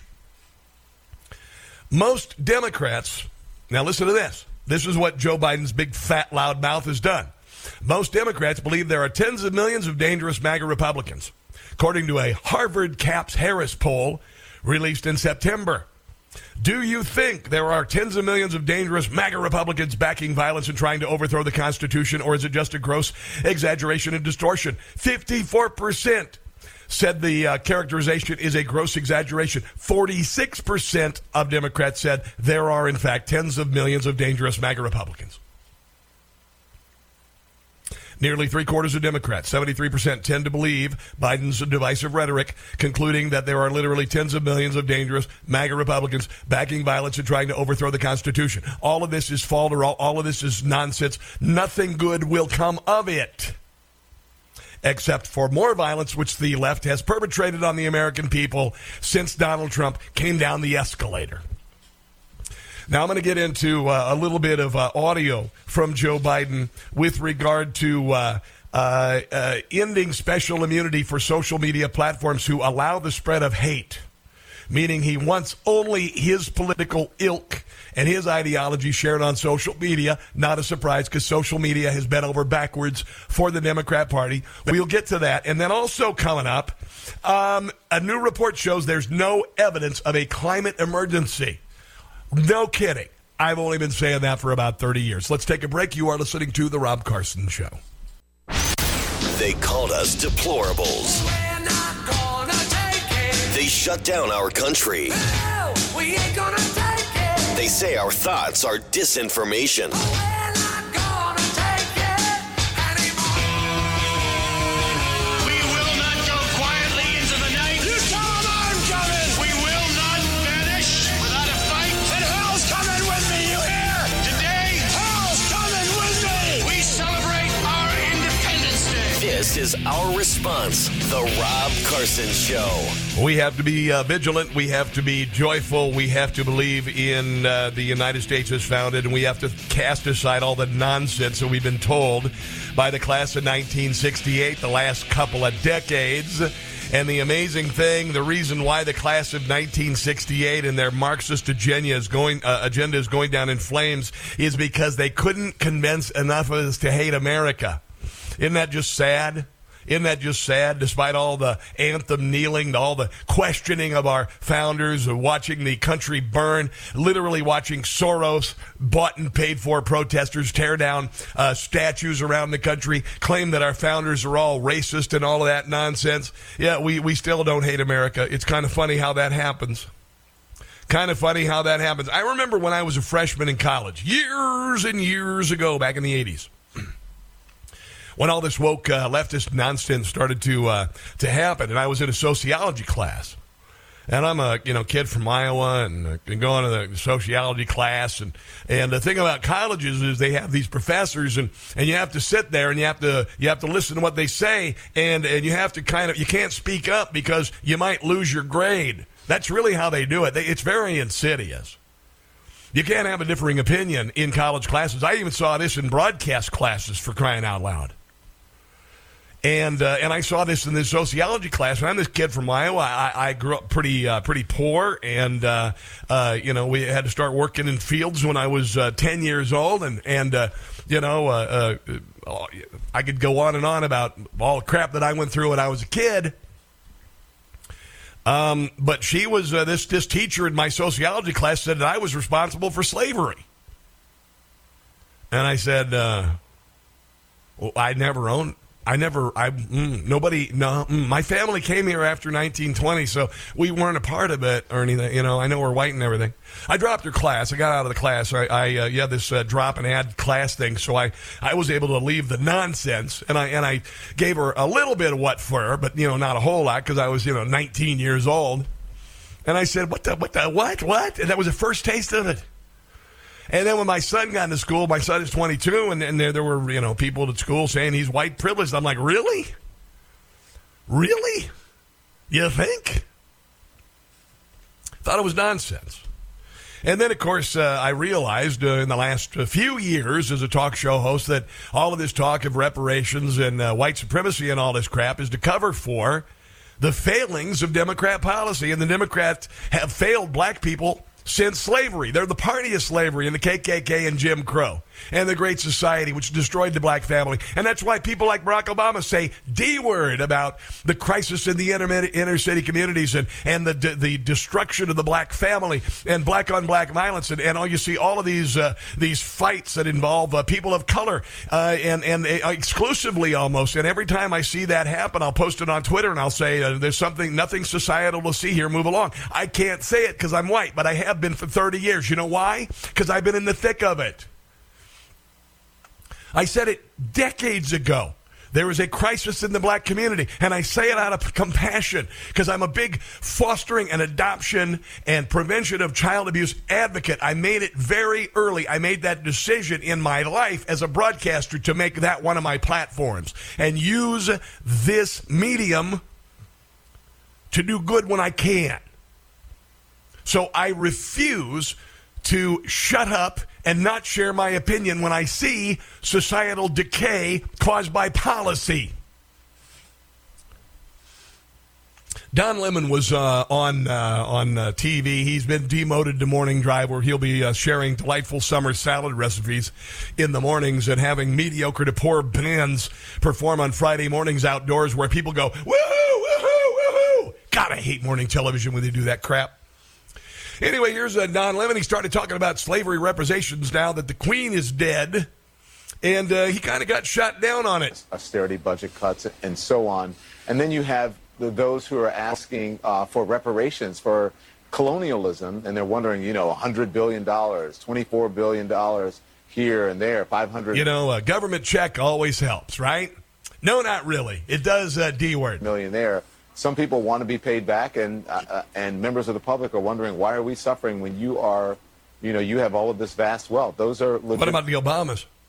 S6: Most Democrats, now listen to this. This is what Joe Biden's big fat loud mouth has done. Most Democrats believe there are tens of millions of dangerous MAGA Republicans, according to a Harvard Caps Harris poll released in September. Do you think there are tens of millions of dangerous MAGA Republicans backing violence and trying to overthrow the Constitution, or is it just a gross exaggeration and distortion? 54% said the characterization is a gross exaggeration. 46% of Democrats said there are, in fact, tens of millions of dangerous MAGA Republicans. Nearly three-quarters of Democrats, 73%, tend to believe Biden's divisive rhetoric, concluding that there are literally tens of millions of dangerous MAGA Republicans backing violence and trying to overthrow the Constitution. All of this is falderall. All of this is nonsense. Nothing good will come of it, except for more violence, which the left has perpetrated on the American people since Donald Trump came down the escalator. Now, I'm going to get into a little bit of audio from Joe Biden with regard to ending special immunity for social media platforms who allow the spread of hate, meaning he wants only his political ilk and his ideology shared on social media. Not a surprise, because social media has bent over backwards for the Democrat Party. We'll get to that. And then also coming up, a new report shows there's no evidence of a climate emergency. No kidding. I've only been saying that for about 30 years. Let's take a break. You are listening to The Rob Carson Show.
S3: They called us deplorables. We're not gonna take it. They shut down our country. No, we ain't gonna take it. They say our thoughts are disinformation. We're not gonna take it anymore. We will not go quietly into the night. You tell them I'm coming. We will not vanish without a fight. And hell's coming with me, you hear? Today, hell's coming with me. We celebrate our Independence Day. This This is our response, The Rob Carson Show.
S6: We have to be vigilant. We have to be joyful. We have to believe in the United States as founded, and we have to cast aside all the nonsense that we've been told by the class of 1968, the last couple of decades. And the amazing thing, the reason why the class of 1968 and their Marxist agenda is going down in flames is because they couldn't convince enough of us to hate America. Isn't that just sad? Isn't that just sad? Despite all the anthem kneeling, all the questioning of our founders, watching the country burn, literally watching Soros, bought and paid for protesters tear down statues around the country, claim that our founders are all racist and all of that nonsense. Yeah, we still don't hate America. It's kind of funny how that happens. Kind of funny how that happens. I remember when I was a freshman in college, years and years ago, back in the 80s. When all this woke leftist nonsense started to happen, and I was in a sociology class, and I'm a kid from Iowa and going to the sociology class, and the thing about colleges is they have these professors, and you have to sit there and you have to listen to what they say, and you have to you can't speak up because you might lose your grade. That's really how they do it. It's very insidious. You can't have a differing opinion in college classes. I even saw this in broadcast classes, for crying out loud. And I saw this in the sociology class. And I'm this kid from Iowa. I grew up pretty poor, and we had to start working in fields when I was 10 years old, and I could go on and on about all the crap that I went through when I was a kid. But she was this teacher in my sociology class said that I was responsible for slavery, and I said, well, my family came here after 1920, so we weren't a part of it or anything. I know we're white and everything. I dropped her class. I got out of the class. I had this drop and add class thing, so I was able to leave the nonsense, and I gave her a little bit of what for, but not a whole lot because I was 19 years old. And I said, what? And that was the first taste of it. And then when my son got into school, my son is 22, and there were, people at school saying he's white privileged. I'm like, really? Really? You think? Thought it was nonsense. And then, of course, I realized in the last few years as a talk show host that all of this talk of reparations and white supremacy and all this crap is to cover for the failings of Democrat policy. And the Democrats have failed black people since slavery. They're the party of slavery and the KKK and Jim Crow and the Great Society, which destroyed the black family. And that's why people like Barack Obama say D-word about the crisis in the inner city communities and the destruction of the black family and black-on-black violence. And all you see all of these fights that involve people of color and exclusively almost. And every time I see that happen, I'll post it on Twitter and I'll say, there's nothing societal to see here. Move along. I can't say it because I'm white, but I have been for 30 years. You know why? Because I've been in the thick of it. I said it decades ago. There is a crisis in the black community, and I say it out of compassion because I'm a big fostering and adoption and prevention of child abuse advocate. I made it very early. I made that decision in my life as a broadcaster to make that one of my platforms and use this medium to do good when I can. So I refuse to shut up and not share my opinion when I see societal decay caused by policy. Don Lemon was on TV. He's been demoted to Morning Drive, where he'll be sharing delightful summer salad recipes in the mornings and having mediocre to poor bands perform on Friday mornings outdoors where people go, woohoo, woohoo, woohoo. God, I hate morning television when they do that crap. Anyway, here's Don Lemon. He started talking about slavery reparations now that the Queen is dead, and he kind of got shot down on it.
S4: Austerity budget cuts and so on. And then you have those who are asking for reparations for colonialism, and they're wondering, $100 billion, $24 billion here and there, 500.
S6: A government check always helps, right? No, not really. It does D-word.
S4: Million there. Some people want to be paid back, and members of the public are wondering, why are we suffering when you are, you have all of this vast wealth? Those are legit.
S6: What about the Obamas?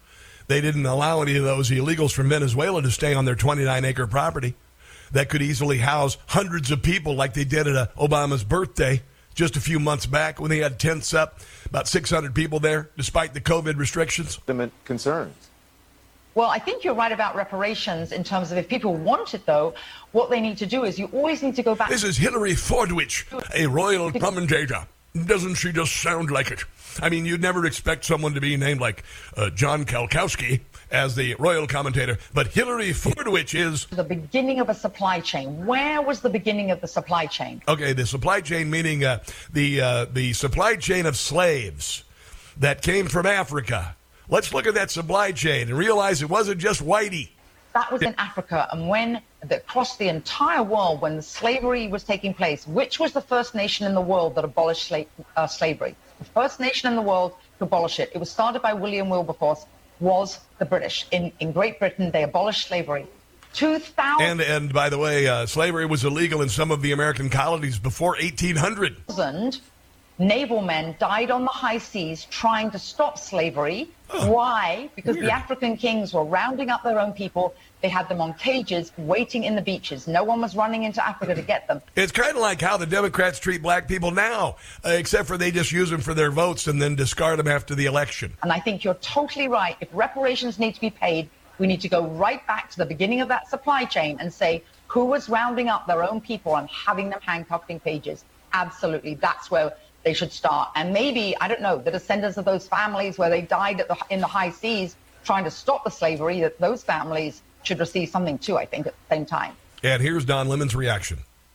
S6: They didn't allow any of those illegals from Venezuela to stay on their 29-acre property that could easily house hundreds of people like they did at Obama's birthday just a few months back when they had tents up, about 600 people there, despite the COVID restrictions.
S4: Concerns.
S7: Well, I think you're right about reparations in terms of if people want it, though, what they need to do is you always need to go back.
S6: This is Hillary Fordwich, a royal commentator. Doesn't she just sound like it? I mean, you'd never expect someone to be named like John Kalkowski as the royal commentator, but Hillary Fordwich is...
S7: The beginning of a supply chain. Where was the beginning of the supply chain?
S6: Okay, the supply chain meaning the supply chain of slaves that came from Africa. Let's look at that supply chain and realize it wasn't just whitey.
S7: That was in Africa, and when across the entire world, when the slavery was taking place, which was the first nation in the world that abolished slavery? The first nation in the world to abolish it. It was started by William Wilberforce, was the British. In Great Britain, they abolished slavery. 2,000...
S6: And by the way, slavery was illegal in some of the American colonies before 1800.
S7: Naval men died on the high seas trying to stop slavery. Why? Because the African kings were rounding up their own people. They had them on cages waiting in the beaches. No one was running into Africa to get them.
S6: It's kind of like how the Democrats treat black people now, except for they just use them for their votes and then discard them after the election.
S7: And I think you're totally right. If reparations need to be paid, we need to go right back to the beginning of that supply chain and say who was rounding up their own people and having them handcuffed in cages. Absolutely. That's where they should start. And maybe, I don't know, the descendants of those families where they died in the high seas trying to stop the slavery, that those families should receive something too, I think, at the same time.
S6: And here's Don Lemon's reaction.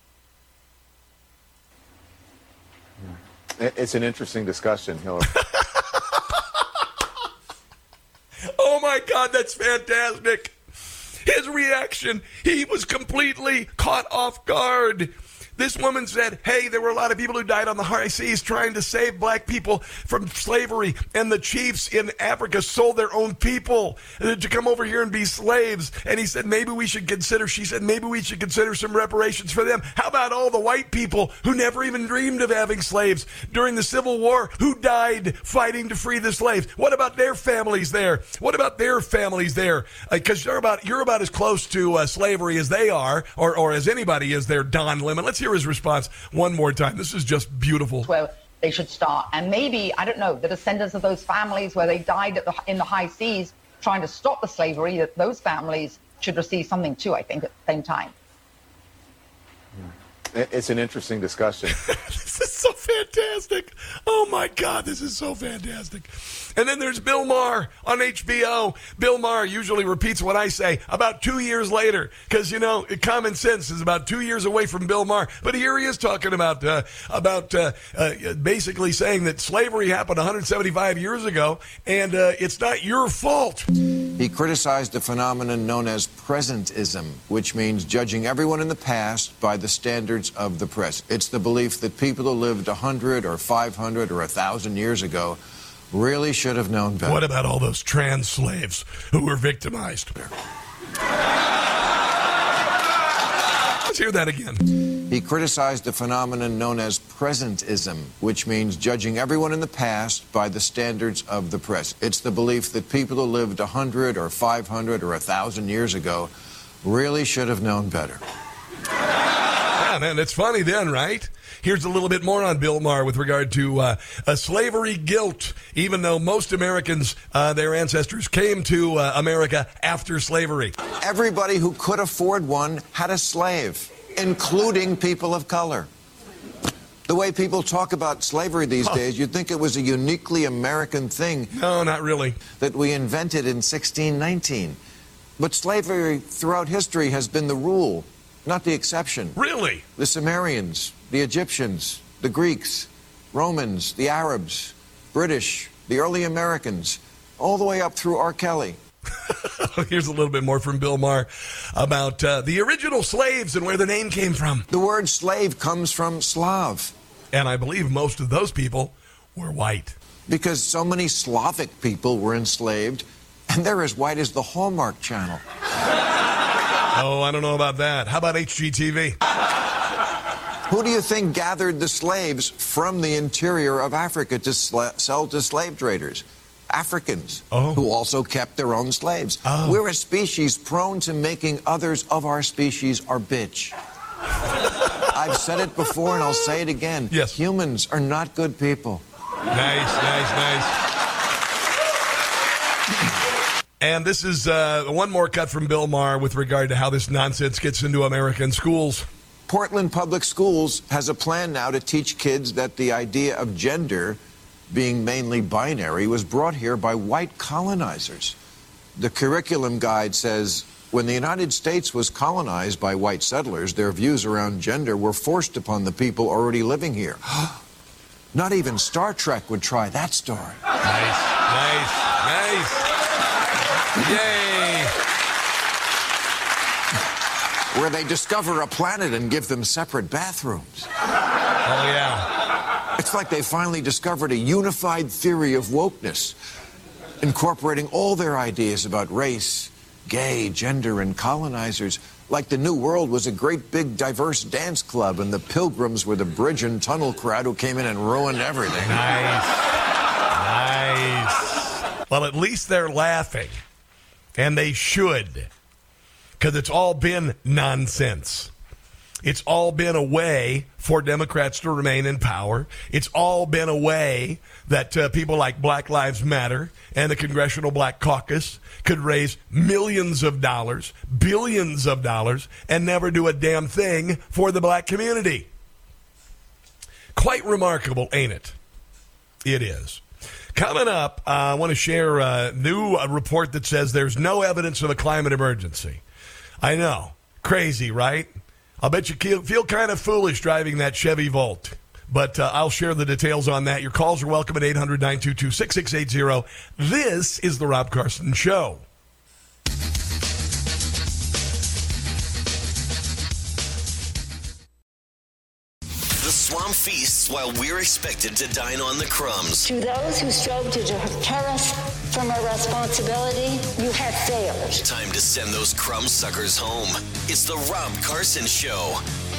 S4: It's an interesting discussion, Hillary.
S6: Oh, my God, that's fantastic. His reaction, he was completely caught off guard. This woman said, hey, there were a lot of people who died on the high seas trying to save black people from slavery, and the chiefs in Africa sold their own people to come over here and be slaves. And he said, maybe we should consider some reparations for them. How about all the white people who never even dreamed of having slaves during the Civil War, who died fighting to free the slaves? What about their families there? Because you're about as close to slavery as they are, or as anybody is there, Don Lemon. Let's hear his response one more time. This is just beautiful.
S7: Well, they should start. And maybe, I don't know, the descendants of those families where they died in the high seas trying to stop the slavery, that those families should receive something too, I think, at the same time.
S4: It's an interesting discussion.
S6: This is so fantastic. Oh, my God, this is so fantastic. And then there's Bill Maher on HBO. Bill Maher usually repeats what I say about 2 years later because, you know, common sense is about 2 years away from Bill Maher. But here he is talking about basically saying that slavery happened 175 years ago, and it's not your fault.
S10: He criticized the phenomenon known as presentism, which means judging everyone in the past by the standards of the present. It's the belief that people who lived 100 or 500 or 1,000 years ago really should have known better.
S6: What about all those trans slaves who were victimized? Let's hear that again.
S10: He criticized the phenomenon known as presentism, which means judging everyone in the past by the standards of the present. It's the belief that people who lived 100 or 500 or 1,000 years ago really should have known better.
S6: Yeah, man, it's funny then, right? Here's a little bit more on Bill Maher with regard to slavery guilt, even though most Americans, their ancestors came to America after slavery.
S10: Everybody who could afford one had a slave, including people of color. The way people talk about slavery these days, you'd think it was a uniquely American thing.
S6: No, not really.
S10: That we invented in 1619. But slavery throughout history has been the rule, not the exception.
S6: Really?
S10: The Sumerians, the Egyptians, the Greeks, Romans, the Arabs, British, the early Americans, all the way up through R. Kelly.
S6: Here's a little bit more from Bill Maher about the original slaves and where the name came from.
S10: The word slave comes from Slav.
S6: And I believe most of those people were white.
S10: Because so many Slavic people were enslaved, and they're as white as the Hallmark Channel.
S6: Oh, I don't know about that. How about HGTV?
S10: Who do you think gathered the slaves from the interior of Africa to sell to slave traders? Africans, who also kept their own slaves. We're a species prone to making others of our species our bitch. I've said it before and I'll say it again. Yes. Humans are not good people.
S6: Nice. And this is one more cut from Bill Maher with regard to how this nonsense gets into American schools.
S10: Portland Public Schools has a plan now to teach kids that the idea of gender being mainly binary was brought here by white colonizers. The curriculum guide says, when the United States was colonized by white settlers, their views around gender were forced upon the people already living here. Not even Star Trek would try that story.
S6: Nice. Yay!
S10: Where they discover a planet and give them separate bathrooms.
S6: Oh, yeah.
S10: It's like they finally discovered a unified theory of wokeness, incorporating all their ideas about race, gay, gender, and colonizers. Like the New World was a great big diverse dance club and the Pilgrims were the bridge and tunnel crowd who came in and ruined everything.
S6: Nice. Well, at least they're laughing. And they should. Because it's all been nonsense. It's all been a way for Democrats to remain in power. It's all been a way that people like Black Lives Matter and the Congressional Black Caucus could raise millions of dollars, billions of dollars, and never do a damn thing for the black community. Quite remarkable, ain't it? It is. Coming up, I want to share a new report that says there's no evidence of a climate emergency. I know. Crazy, right? I'll bet you feel kind of foolish driving that Chevy Volt. But I'll share the details on that. Your calls are welcome at 800-922-6680. This is The Rob Carson Show.
S3: The Swamp feasts while we're expected to dine on the crumbs.
S11: To those who strove to deter us from our responsibility, you have failed.
S3: Time to send those crumb suckers home. It's The Rob Carson Show.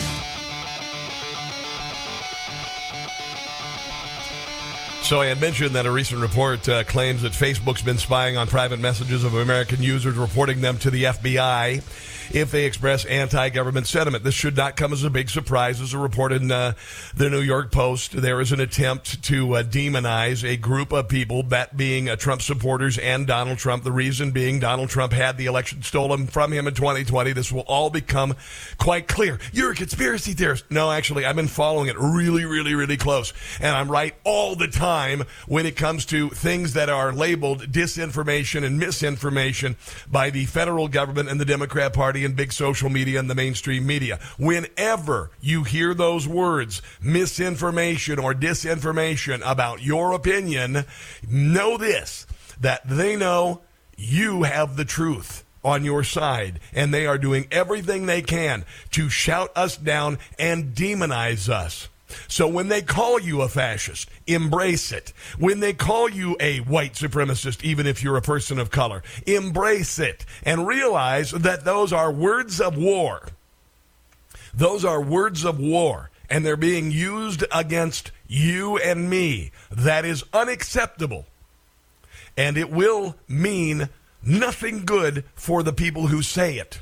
S6: So I had mentioned that a recent report claims that Facebook's been spying on private messages of American users, reporting them to the FBI if they express anti-government sentiment. This should not come as a big surprise. As reported in the New York Post, there is an attempt to demonize a group of people, that being Trump supporters and Donald Trump. The reason being Donald Trump had the election stolen from him in 2020. This will all become quite clear. You're a conspiracy theorist. No, actually, I've been following it really close. And I'm right all the time when it comes to things that are labeled disinformation and misinformation by the federal government and the Democrat Party and big social media and the mainstream media. Whenever you hear those words, misinformation or disinformation about your opinion, know this, that they know you have the truth on your side, and they are doing everything they can to shout us down and demonize us. So when they call you a fascist, embrace it. When they call you a white supremacist, even if you're a person of color, embrace it and realize that those are words of war. Those are words of war, and they're being used against you and me. That is unacceptable, and it will mean nothing good for the people who say it.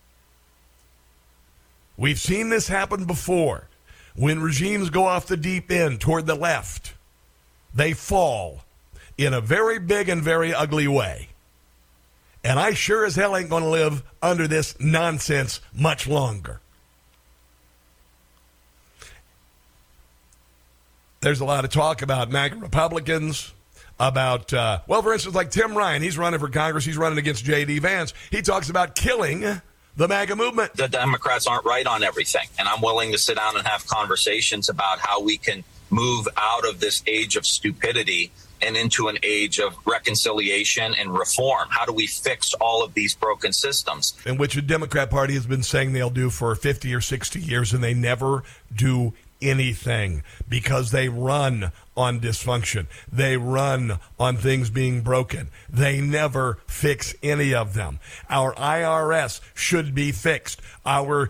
S6: We've seen this happen before. When regimes go off the deep end toward the left, they fall in a very big and very ugly way. And I sure as hell ain't going to live under this nonsense much longer. There's a lot of talk about MAGA Republicans, about, for instance, like Tim Ryan. He's running for Congress. He's running against J.D. Vance. He talks about killing the MAGA movement.
S13: The Democrats aren't right on everything, and I'm willing to sit down and have conversations about how we can move out of this age of stupidity and into an age of reconciliation and reform. How do we fix all of these broken systems?
S6: In which the Democrat Party has been saying they'll do for 50 or 60 years, and they never do anything because they run on dysfunction. They run on things being broken. They never fix any of them. Our IRS should be fixed. Our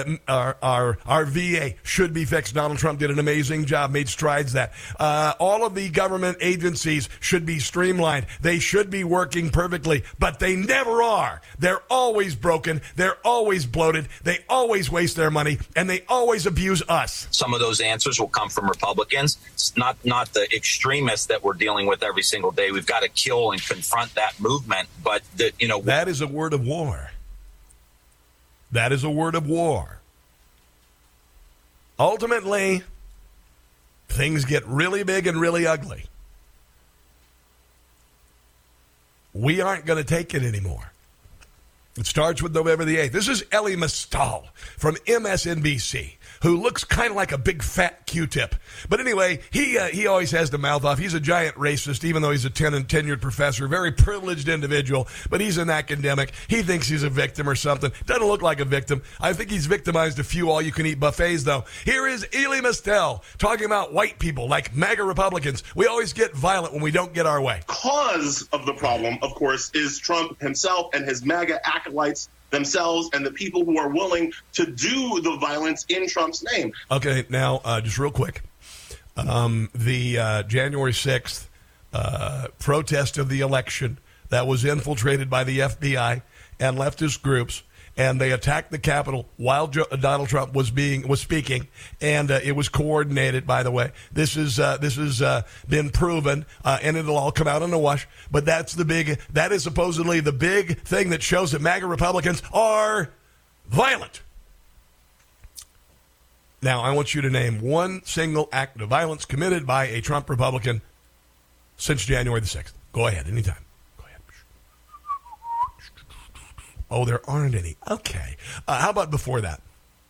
S6: VA should be fixed. Donald Trump did an amazing job, made strides that. All of the government agencies should be streamlined. They should be working perfectly, but they never are. They're always broken. They're always bloated. They always waste their money, and they always abuse us.
S13: Some of those answers will come from Republicans. It's not the extremists that we're dealing with every single day. We've got to kill and confront that movement. But
S6: that is a word of war. That is a word of war. Ultimately, things get really big and really ugly. We aren't going to take it anymore. It starts with November the 8th. This is Elie Mystal from MSNBC, who looks kind of like a big fat Q-tip. But anyway, he always has the mouth off. He's a giant racist, even though he's a tenured professor, very privileged individual, but he's an academic. He thinks he's a victim or something. Doesn't look like a victim. I think he's victimized a few all-you-can-eat buffets, though. Here is Elie Mystal talking about white people like MAGA Republicans. We always get violent when we don't get our way.
S14: Cause of the problem, of course, is Trump himself and his MAGA acolytes themselves and the people who are willing to do the violence in Trump's name.
S6: Okay, now, just real quick. The January 6th protest of the election that was infiltrated by the FBI and leftist groups, and they attacked the Capitol while Donald Trump was speaking, and it was coordinated, by the way. This has been proven, and it'll all come out in the wash. But that is supposedly the big thing that shows that MAGA Republicans are violent. Now, I want you to name one single act of violence committed by a Trump Republican since January the 6th. Go ahead, anytime. Oh, there aren't any. Okay. How about before that?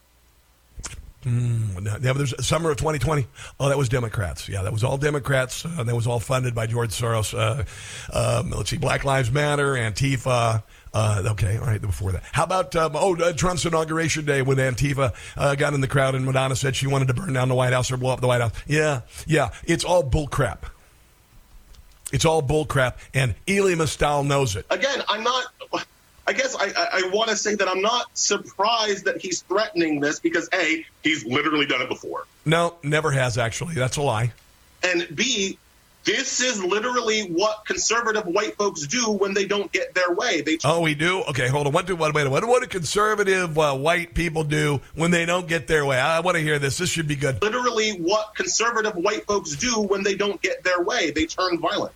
S6: There's summer of 2020. Oh, that was Democrats. Yeah, that was all Democrats. That was all funded by George Soros. Let's see, Black Lives Matter, Antifa. Okay, all right, before that. How about Trump's inauguration day when Antifa got in the crowd and Madonna said she wanted to burn down the White House or blow up the White House? Yeah, it's all bull crap. It's all bull crap, and Elie Mystal knows it.
S14: Again, I guess I want to say that I'm not surprised that he's threatening this because, A, he's literally done it before.
S6: No, never has, actually. That's a lie.
S14: And B, this is literally what conservative white folks do when they don't get their way.
S6: We do? Okay, hold on. What do conservative white people do when they don't get their way? I want to hear this. This should be good.
S14: Literally what conservative white folks do when they don't get their way. They turn violent.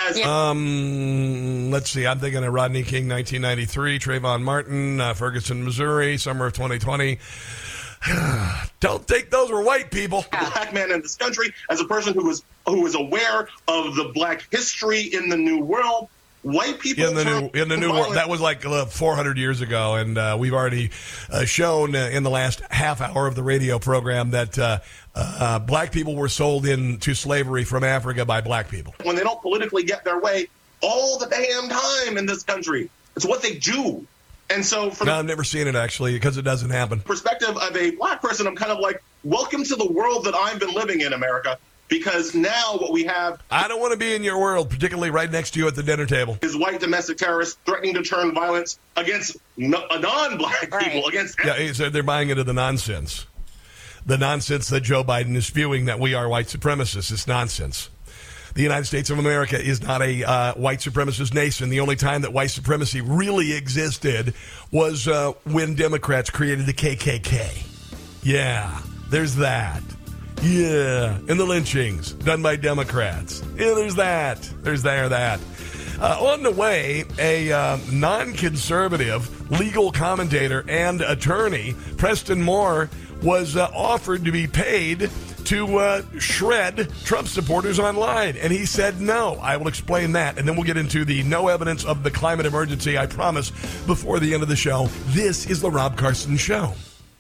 S6: Let's see. I'm thinking of Rodney King, 1993, Trayvon Martin, Ferguson, Missouri, summer of 2020. Don't think those were white people.
S14: Black man in this country, as a person who is aware of the black history in the New World, white people
S6: in the new world. That was like 400 years ago, and we've already shown in the last half hour of the radio program that black people were sold into slavery from Africa by black people.
S14: When they don't politically get their way all the damn time in this country, it's what they do. And so,
S6: I've never seen it actually because it doesn't happen.
S14: Perspective of a black person, I'm kind of like, welcome to the world that I've been living in, America. Because now what we have...
S6: I don't want to be in your world, particularly right next to you at the dinner table.
S14: ...is white domestic terrorists threatening to turn violence against non-black people.
S6: So they're buying into the nonsense. The nonsense that Joe Biden is spewing that we are white supremacists. It's nonsense. The United States of America is not a white supremacist nation. The only time that white supremacy really existed was when Democrats created the KKK. Yeah, there's that. Yeah, and the lynchings done by Democrats. Yeah, there's that. There's that. On the way, a non-conservative legal commentator and attorney, Preston Moore, was offered to be paid to shred Trump supporters online. And he said no. I will explain that. And then we'll get into the no evidence of the climate emergency, I promise, before the end of the show. This is The Rob Carson Show.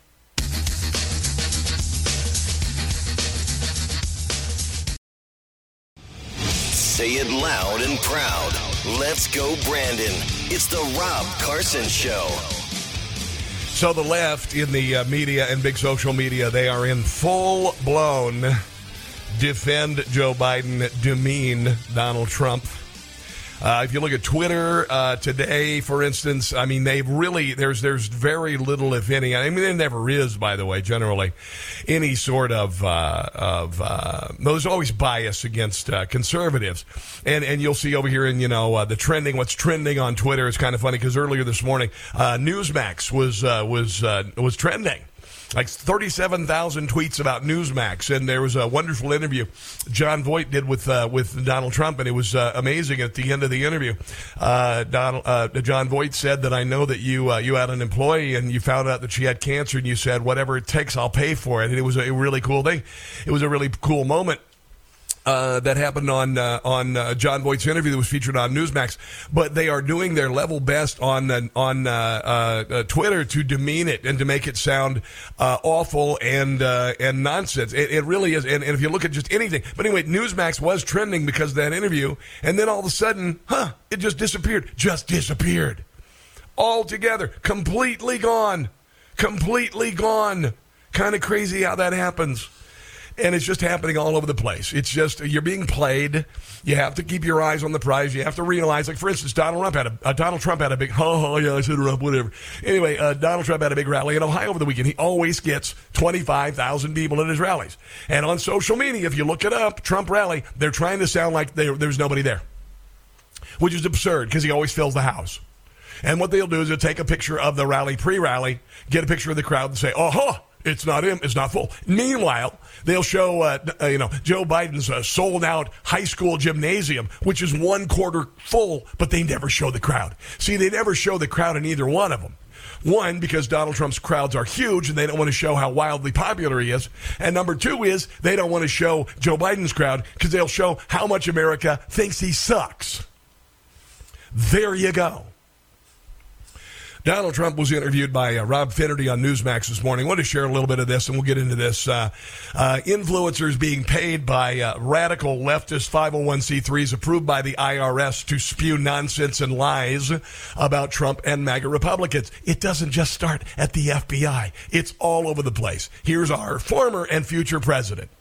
S3: Say it loud and proud. Let's go, Brandon. It's the Rob Carson Show.
S6: So the left in the media and big social media, they are in full-blown defend Joe Biden, demean Donald Trump. If you look at Twitter today, for instance, I mean, they've really, there's very little, if any, I mean, there never is, by the way, generally, any sort of there's always bias against conservatives. And you'll see over here in, the trending, what's trending on Twitter is kind of funny because earlier this morning, Newsmax was trending. Like 37,000 tweets about Newsmax, and there was a wonderful interview John Voight did with Donald Trump, and it was amazing. At the end of the interview, John Voight said that I know that you had an employee and you found out that she had cancer, and you said whatever it takes, I'll pay for it. And it was a really cool thing. It was a really cool moment. That happened on John Voight's interview that was featured on Newsmax, but they are doing their level best on Twitter to demean it and to make it sound awful and nonsense. It really is, and if you look at just anything. But anyway, Newsmax was trending because of that interview, and then all of a sudden, it just disappeared. Just disappeared altogether, completely gone. Kind of crazy how that happens. And it's just happening all over the place. It's just, you're being played. You have to keep your eyes on the prize. You have to realize, like, for instance, Donald Trump had a big, yeah, I said Trump, whatever. Anyway, Donald Trump had a big rally in Ohio over the weekend. He always gets 25,000 people at his rallies. And on social media, if you look it up, Trump rally, they're trying to sound like there's nobody there, which is absurd because he always fills the house. And what they'll do is they'll take a picture of the rally, pre-rally, get a picture of the crowd and say, it's not him. It's not full. Meanwhile, they'll show, Joe Biden's sold-out high school gymnasium, which is 1/4 full, but they never show the crowd. See, they never show the crowd in either one of them. One, because Donald Trump's crowds are huge, and they don't want to show how wildly popular he is. And number two is they don't want to show Joe Biden's crowd because they'll show how much America thinks he sucks. There you go. Donald Trump was interviewed by Rob Finnerty on Newsmax this morning. I want to share a little bit of this, and we'll get into this. Influencers being paid by radical leftist 501c3s approved by the IRS to spew nonsense and lies about Trump and MAGA Republicans. It doesn't just start at the FBI. It's all over the place. Here's our former and future president.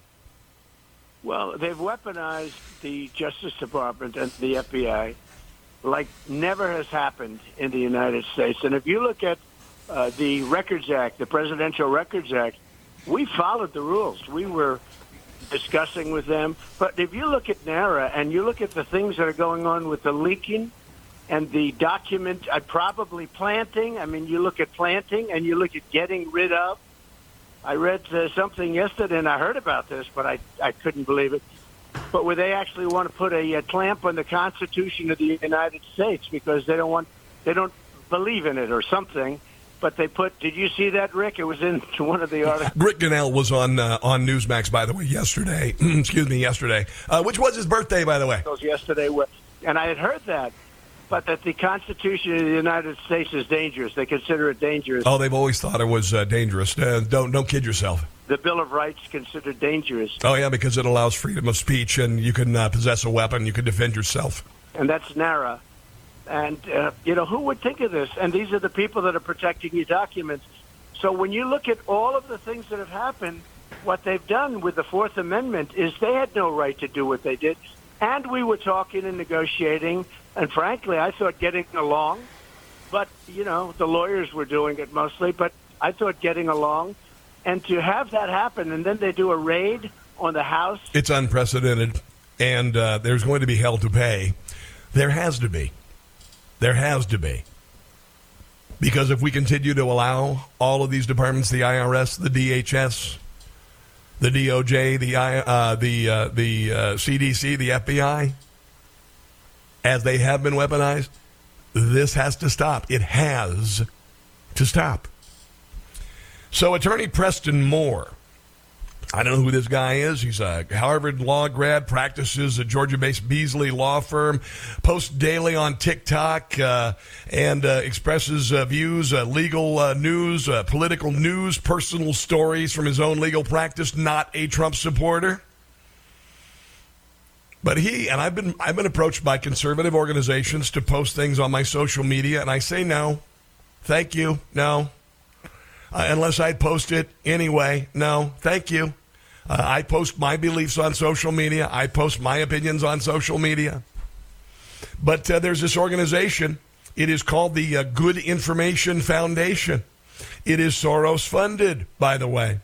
S15: Well, they've weaponized the Justice Department and the FBI like never has happened in the United States. And if you look at the Records Act, the Presidential Records Act, we followed the rules. We were discussing with them. But if you look at NARA and you look at the things that are going on with the leaking and the document probably planting, I mean, you look at planting and you look at getting rid of. I read something yesterday, and I heard about this, but I couldn't believe it. But where they actually want to put a clamp on the Constitution of the United States because they don't believe in it or something. But they put, did you see that, Rick? It was in one of the articles.
S6: Rick Gannell was on Newsmax, by the way, yesterday. Yesterday, which was his birthday, by the way.
S15: Yesterday, and I had heard that, but that the Constitution of the United States is dangerous. They consider it dangerous.
S6: Oh, they've always thought it was dangerous. Don't kid yourself.
S15: The Bill of Rights considered dangerous.
S6: Oh, yeah, because it allows freedom of speech, and you can possess a weapon. You can defend yourself.
S15: And that's NARA. And, who would think of this? And these are the people that are protecting your documents. So when you look at all of the things that have happened, what they've done with the Fourth Amendment is they had no right to do what they did. And we were talking and negotiating, and frankly, I thought getting along. But, the lawyers were doing it mostly, but I thought getting along. And to have that happen, and then they do a raid on the House.
S6: It's unprecedented, and there's going to be hell to pay. There has to be. There has to be. Because if we continue to allow all of these departments, the IRS, the DHS, the DOJ, the CDC, the FBI, as they have been weaponized, this has to stop. It has to stop. So Attorney Preston Moore, I don't know who this guy is. He's a Harvard law grad, practices a Georgia-based Beasley law firm, posts daily on TikTok, and expresses views, legal news, political news, personal stories from his own legal practice, not a Trump supporter. But I've been approached by conservative organizations to post things on my social media, and I say no. Thank you. No. Unless I'd post it anyway. No, thank you. I post my beliefs on social media. I post my opinions on social media. But there's this organization. It is called the Good Information Foundation. It is Soros-funded, by the way.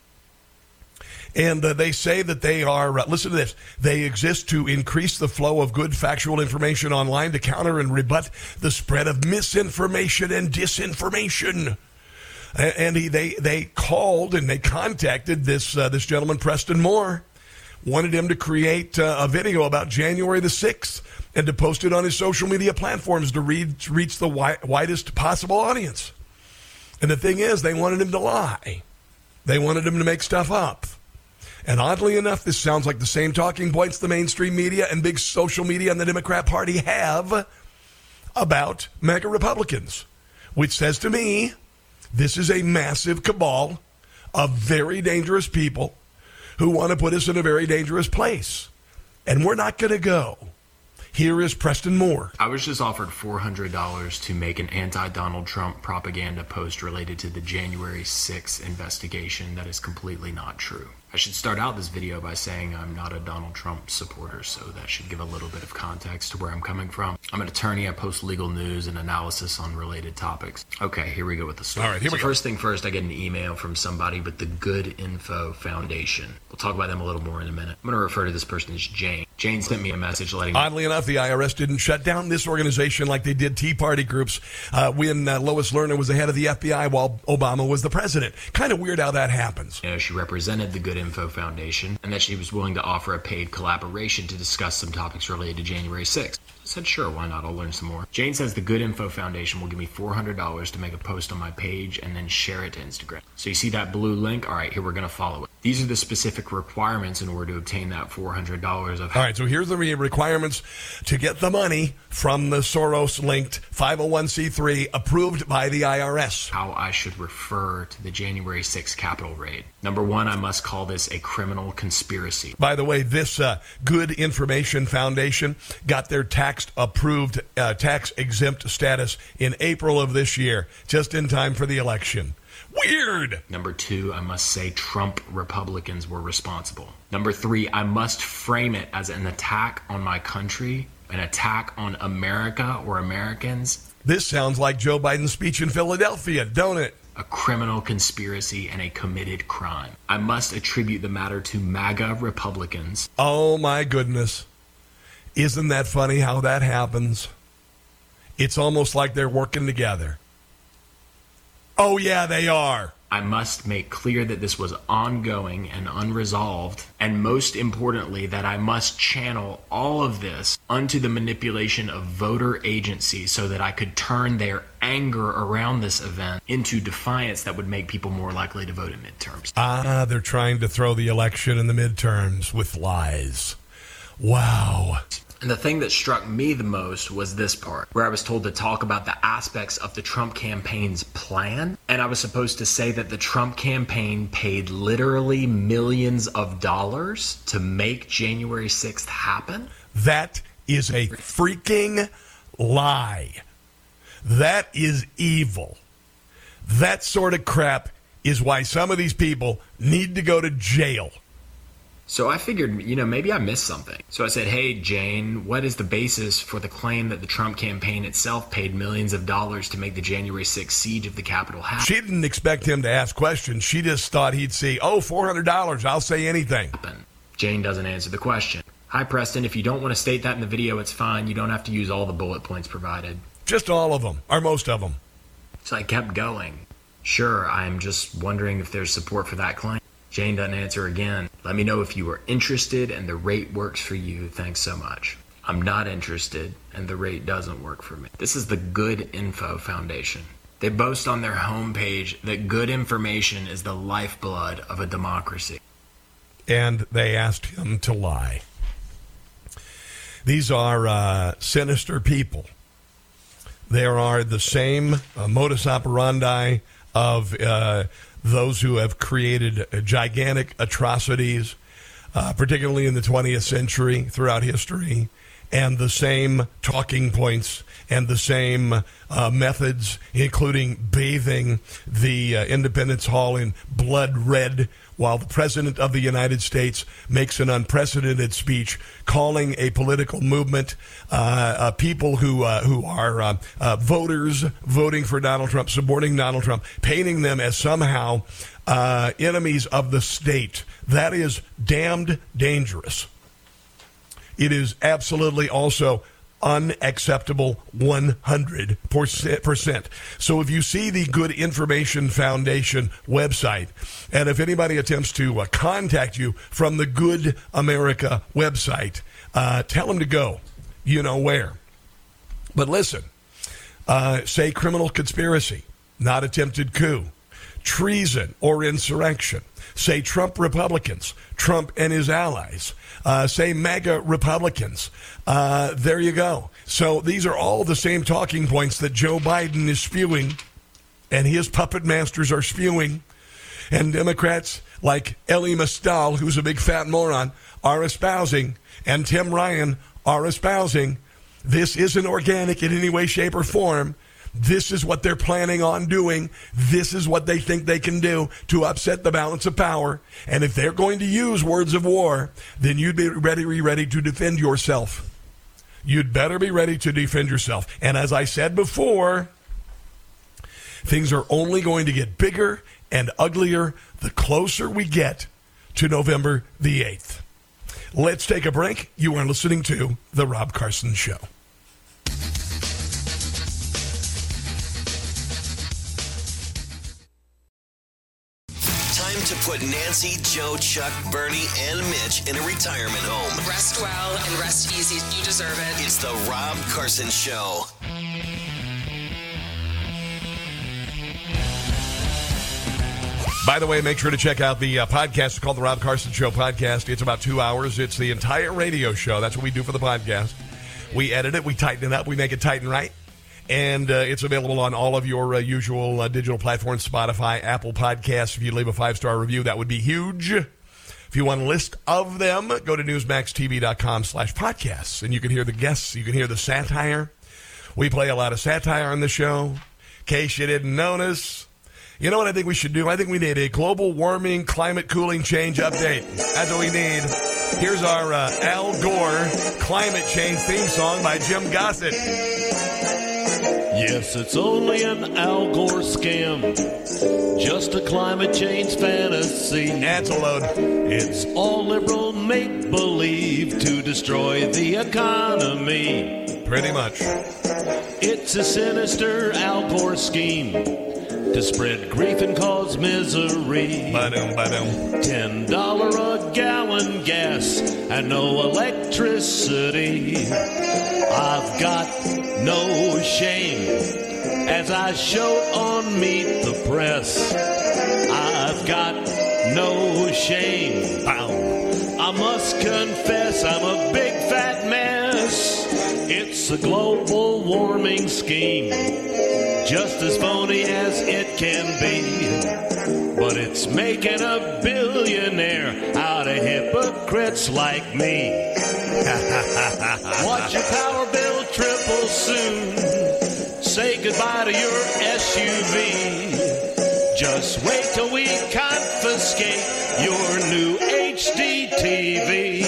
S6: And they say that they are, listen to this, they exist to increase the flow of good factual information online to counter and rebut the spread of misinformation and disinformation. And they called and they contacted this gentleman, Preston Moore, wanted him to create a video about January the 6th and to post it on his social media platforms to reach the widest possible audience. And the thing is, they wanted him to lie. They wanted him to make stuff up. And oddly enough, this sounds like the same talking points the mainstream media and big social media and the Democrat Party have about MAGA Republicans, which says to me, this is a massive cabal of very dangerous people who want to put us in a very dangerous place. And we're not going to go. Here is Preston Moore.
S16: I was just offered $400 to make an anti-Donald Trump propaganda post related to the January 6th investigation that is completely not true. I should start out this video by saying I'm not a Donald Trump supporter, so that should give a little bit of context to where I'm coming from. I'm an attorney. I post legal news and analysis on related topics. Okay, here we go with the story.
S6: All right, here we go.
S16: First thing first, I get an email from somebody with the Good Info Foundation. We'll talk about them a little more in a minute. I'm going to refer to this person as Jane. Jane sent me a message letting me...
S6: Oddly enough, the IRS didn't shut down this organization like they did Tea Party groups when Lois Lerner was the head of the FBI while Obama was the president. Kind of weird how that happens.
S16: You know, she represented the Good Info Foundation and that she was willing to offer a paid collaboration to discuss some topics related to January 6th. I said, sure, why not? I'll learn some more. Jane says the Good Info Foundation will give me $400 to make a post on my page and then share it to Instagram. So you see that blue link? All right, here we're going to follow it. These are the specific requirements in order to obtain that $400. All
S6: right, so here's the requirements to get the money from the Soros-linked 501c3 approved by the IRS.
S16: How I should refer to the January 6th Capitol raid. Number one, I must call this a criminal conspiracy.
S6: By the way, this Good Information Foundation got their tax-approved, tax-exempt status in April of this year, just in time for the election. Weird!
S16: Number two, I must say Trump Republicans were responsible. Number three, I must frame it as an attack on my country, an attack on America or Americans.
S6: This sounds like Joe Biden's speech in Philadelphia, don't it?
S16: A criminal conspiracy and a committed crime. I must attribute the matter to MAGA Republicans.
S6: Oh my goodness. Isn't that funny how that happens? It's almost like they're working together. Oh, yeah, they are.
S16: I must make clear that this was ongoing and unresolved, and most importantly, that I must channel all of this unto the manipulation of voter agencies so that I could turn their anger around this event into defiance that would make people more likely to vote in midterms.
S6: They're trying to throw the election in the midterms with lies. Wow.
S16: And the thing that struck me the most was this part, where I was told to talk about the aspects of the Trump campaign's plan. And I was supposed to say that the Trump campaign paid literally millions of dollars to make January 6th happen.
S6: That is a freaking lie. That is evil. That sort of crap is why some of these people need to go to jail.
S16: So I figured, maybe I missed something. So I said, hey, Jane, what is the basis for the claim that the Trump campaign itself paid millions of dollars to make the January 6th siege of the Capitol happen?
S6: She didn't expect him to ask questions. She just thought he'd say, $400, I'll say anything.
S16: Jane doesn't answer the question. Hi, Preston, if you don't want to state that in the video, it's fine. You don't have to use all the bullet points provided.
S6: Just all of them, or most of them.
S16: So I kept going. Sure, I'm just wondering if there's support for that claim. Jane doesn't answer again. Let me know if you are interested and the rate works for you. Thanks so much. I'm not interested and the rate doesn't work for me. This is the Good Info Foundation. They boast on their homepage that good information is the lifeblood of a democracy.
S6: And they asked him to lie. These are sinister people. There are the same modus operandi of those who have created gigantic atrocities, particularly in the 20th century, throughout history, and the same talking points and the same methods, including bathing the Independence Hall in blood red while the President of the United States makes an unprecedented speech calling a political movement, people who are voters voting for Donald Trump, supporting Donald Trump, painting them as somehow enemies of the state. That is damned dangerous. It is absolutely also unacceptable 100%. So if you see the Good Information Foundation website, and if anybody attempts to contact you from the Good America website, tell them to go. You know where. But listen, say criminal conspiracy, not attempted coup, treason or insurrection. Say Trump Republicans, Trump and his allies. Say MAGA Republicans. There you go. So these are all the same talking points that Joe Biden is spewing and his puppet masters are spewing. And Democrats like Elie Mystal, who's a big fat moron, are espousing, and Tim Ryan are espousing. This isn't organic in any way, shape, or form. This is what they're planning on doing. This is what they think they can do to upset the balance of power. And if they're going to use words of war, then you'd be ready to defend yourself. You'd better be ready to defend yourself. And as I said before, things are only going to get bigger and uglier the closer we get to November the 8th. Let's take a break. You are listening to The Rob Carson Show.
S3: To put Nancy, Joe, Chuck, Bernie, and Mitch in a retirement home.
S17: Rest well and rest easy. You deserve it.
S3: It's the Rob Carson Show.
S6: By the way, make sure to check out the podcast. It's called the Rob Carson Show Podcast. It's about 2 hours. It's the entire radio show. That's what we do for the podcast. We edit it. We tighten it up. We make it tight and right. And it's available on all of your usual digital platforms, Spotify, Apple Podcasts. If you leave a 5-star review, that would be huge. If you want a list of them, go to newsmaxtv.com/podcasts. And you can hear the guests. You can hear the satire. We play a lot of satire on the show. In case you didn't notice. You know what I think we should do? I think we need a global warming, climate cooling change update. That's what we need. Here's our Al Gore climate change theme song by Jim Gossett.
S12: Yes, it's only an Al Gore scam, just a climate change fantasy.
S6: That's a load.
S12: It's all liberal make-believe to destroy the economy.
S6: Pretty much.
S12: It's a sinister Al Gore scheme to spread grief and cause misery. $10 a gallon gas and no electricity. I've got no shame, as I showed on Meet the Press. I've got no shame. I must confess I'm a big fat mess. It's a global warming scheme, just as phony as it can be. But it's making a billionaire out of hypocrites like me. Watch your power bill triple soon. Say goodbye to your SUV. Just wait till we confiscate your new HD TV.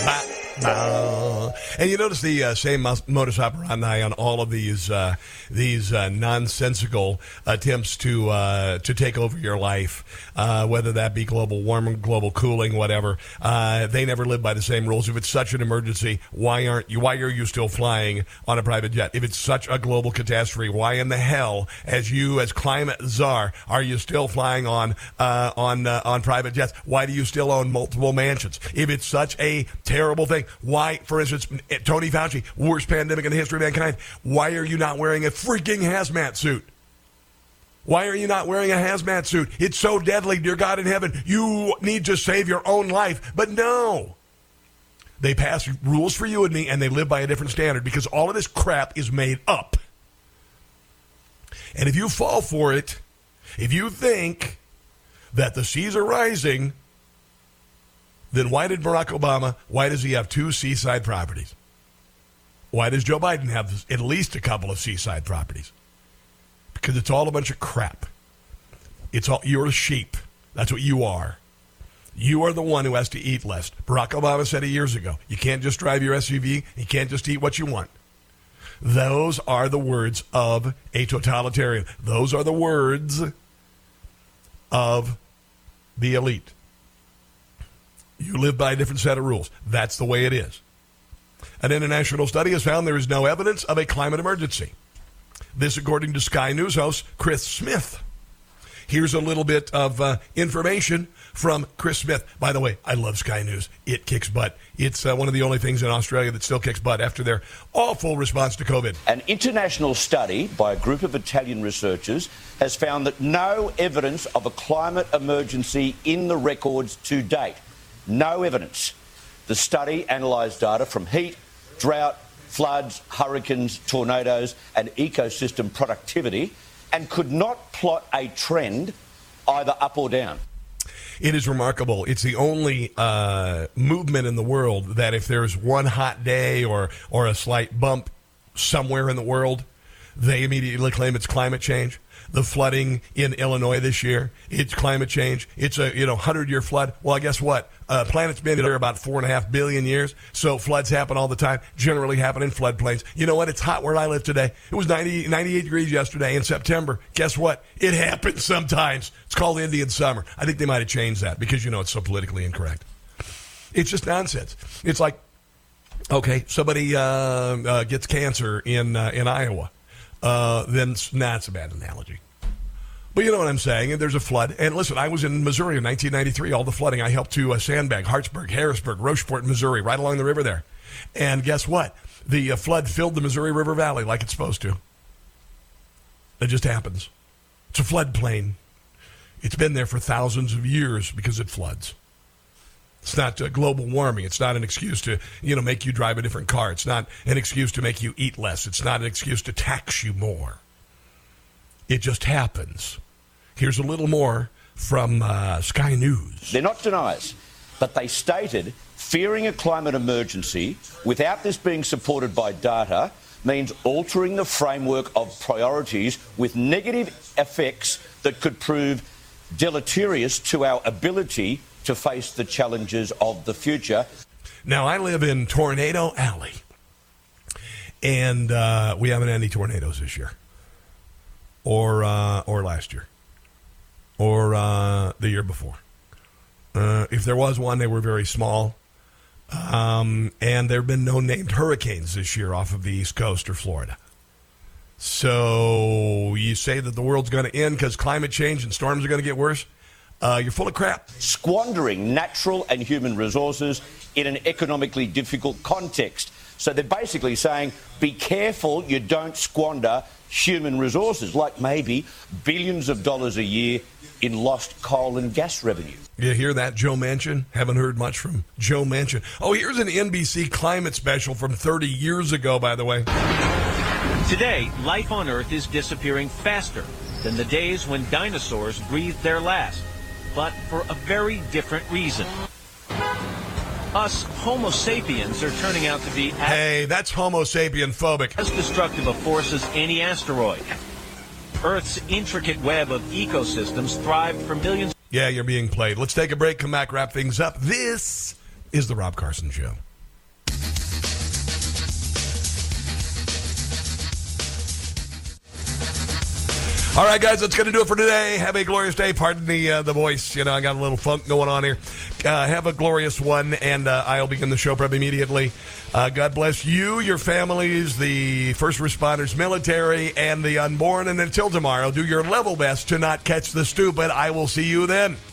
S6: And you notice the same modus operandi on all of these nonsensical attempts to take over your life, whether that be global warming, global cooling, whatever. They never live by the same rules. If it's such an emergency, why are you still flying on a private jet? If it's such a global catastrophe, why in the hell, as climate czar, are you still flying on private jets? Why do you still own multiple mansions? If it's such a terrible thing, why, for instance, Tony Fauci, worst pandemic in the history of mankind, why are you not wearing a freaking hazmat suit? Why are you not wearing a hazmat suit? It's so deadly, dear God in heaven. You need to save your own life. But no. They pass rules for you and me, and they live by a different standard because all of this crap is made up. And if you fall for it, if you think that the seas are rising, then why does he have 2 seaside properties? Why does Joe Biden have at least a couple of seaside properties? Because it's all a bunch of crap. You're a sheep. That's what you are. You are the one who has to eat less. Barack Obama said it years ago. You can't just drive your SUV. You can't just eat what you want. Those are the words of a totalitarian. Those are the words of the elite. You live by a different set of rules. That's the way it is. An international study has found there is no evidence of a climate emergency. This according to Sky News host Chris Smith. Here's a little bit of information from Chris Smith. By the way, I love Sky News. It kicks butt. It's one of the only things in Australia that still kicks butt after their awful response to COVID.
S8: An international study by a group of Italian researchers has found that no evidence of a climate emergency in the records to date. No evidence. The study analysed data from heat, drought, floods, hurricanes, tornadoes, and ecosystem productivity and could not plot a trend either up or down.
S6: It is remarkable. It's the only movement in the world that if there's one hot day or a slight bump somewhere in the world, they immediately claim it's climate change. The flooding in Illinois this year, it's climate change. It's a 100-year flood. Well, guess what? Planet's been there about 4.5 billion years, so floods happen all the time, generally happen in floodplains. You know what? It's hot where I live today. It was 98 degrees yesterday in September. Guess what? It happens sometimes. It's called Indian summer. I think they might have changed that because, it's so politically incorrect. It's just nonsense. It's like, okay, somebody gets cancer in Iowa. Then it's a bad analogy. But you know what I'm saying? And there's a flood. And listen, I was in Missouri in 1993, all the flooding. I helped to sandbag Hartsburg, Harrisburg, Rocheport, Missouri, right along the river there. And guess what? The flood filled the Missouri River Valley like it's supposed to. It just happens. It's a floodplain. It's been there for thousands of years because it floods. It's not global warming. It's not an excuse to, make you drive a different car. It's not an excuse to make you eat less. It's not an excuse to tax you more. It just happens. Here's a little more from Sky News.
S8: They're not deniers, but they stated fearing a climate emergency without this being supported by data means altering the framework of priorities with negative effects that could prove deleterious to our ability to face the challenges of the future.
S6: Now, I live in Tornado Alley, and we haven't had any tornadoes this year, or last year, or the year before. If there was one, they were very small, and there have been no named hurricanes this year off of the East Coast or Florida. So you say that the world's going to end because climate change and storms are going to get worse? You're full of crap.
S8: Squandering natural and human resources in an economically difficult context. So they're basically saying, be careful you don't squander human resources, like maybe billions of dollars a year in lost coal and gas revenue.
S6: You hear that, Joe Manchin? Haven't heard much from Joe Manchin. Oh, here's an NBC climate special from 30 years ago, by the way.
S18: Today, life on Earth is disappearing faster than the days when dinosaurs breathed their last, but for a very different reason. Us Homo sapiens are turning out to be
S6: hey, that's Homo sapien phobic.
S18: As destructive a force as any asteroid. Earth's intricate web of ecosystems thrived for millions.
S6: Yeah, you're being played. Let's take a break, come back, wrap things up. This is the Rob Carson Show. All right, guys, that's going to do it for today. Have a glorious day. Pardon the voice. I got a little funk going on here. Have a glorious one, and I'll begin the show prep immediately. God bless you, your families, the first responders, military, and the unborn. And until tomorrow, do your level best to not catch the stupid. I will see you then.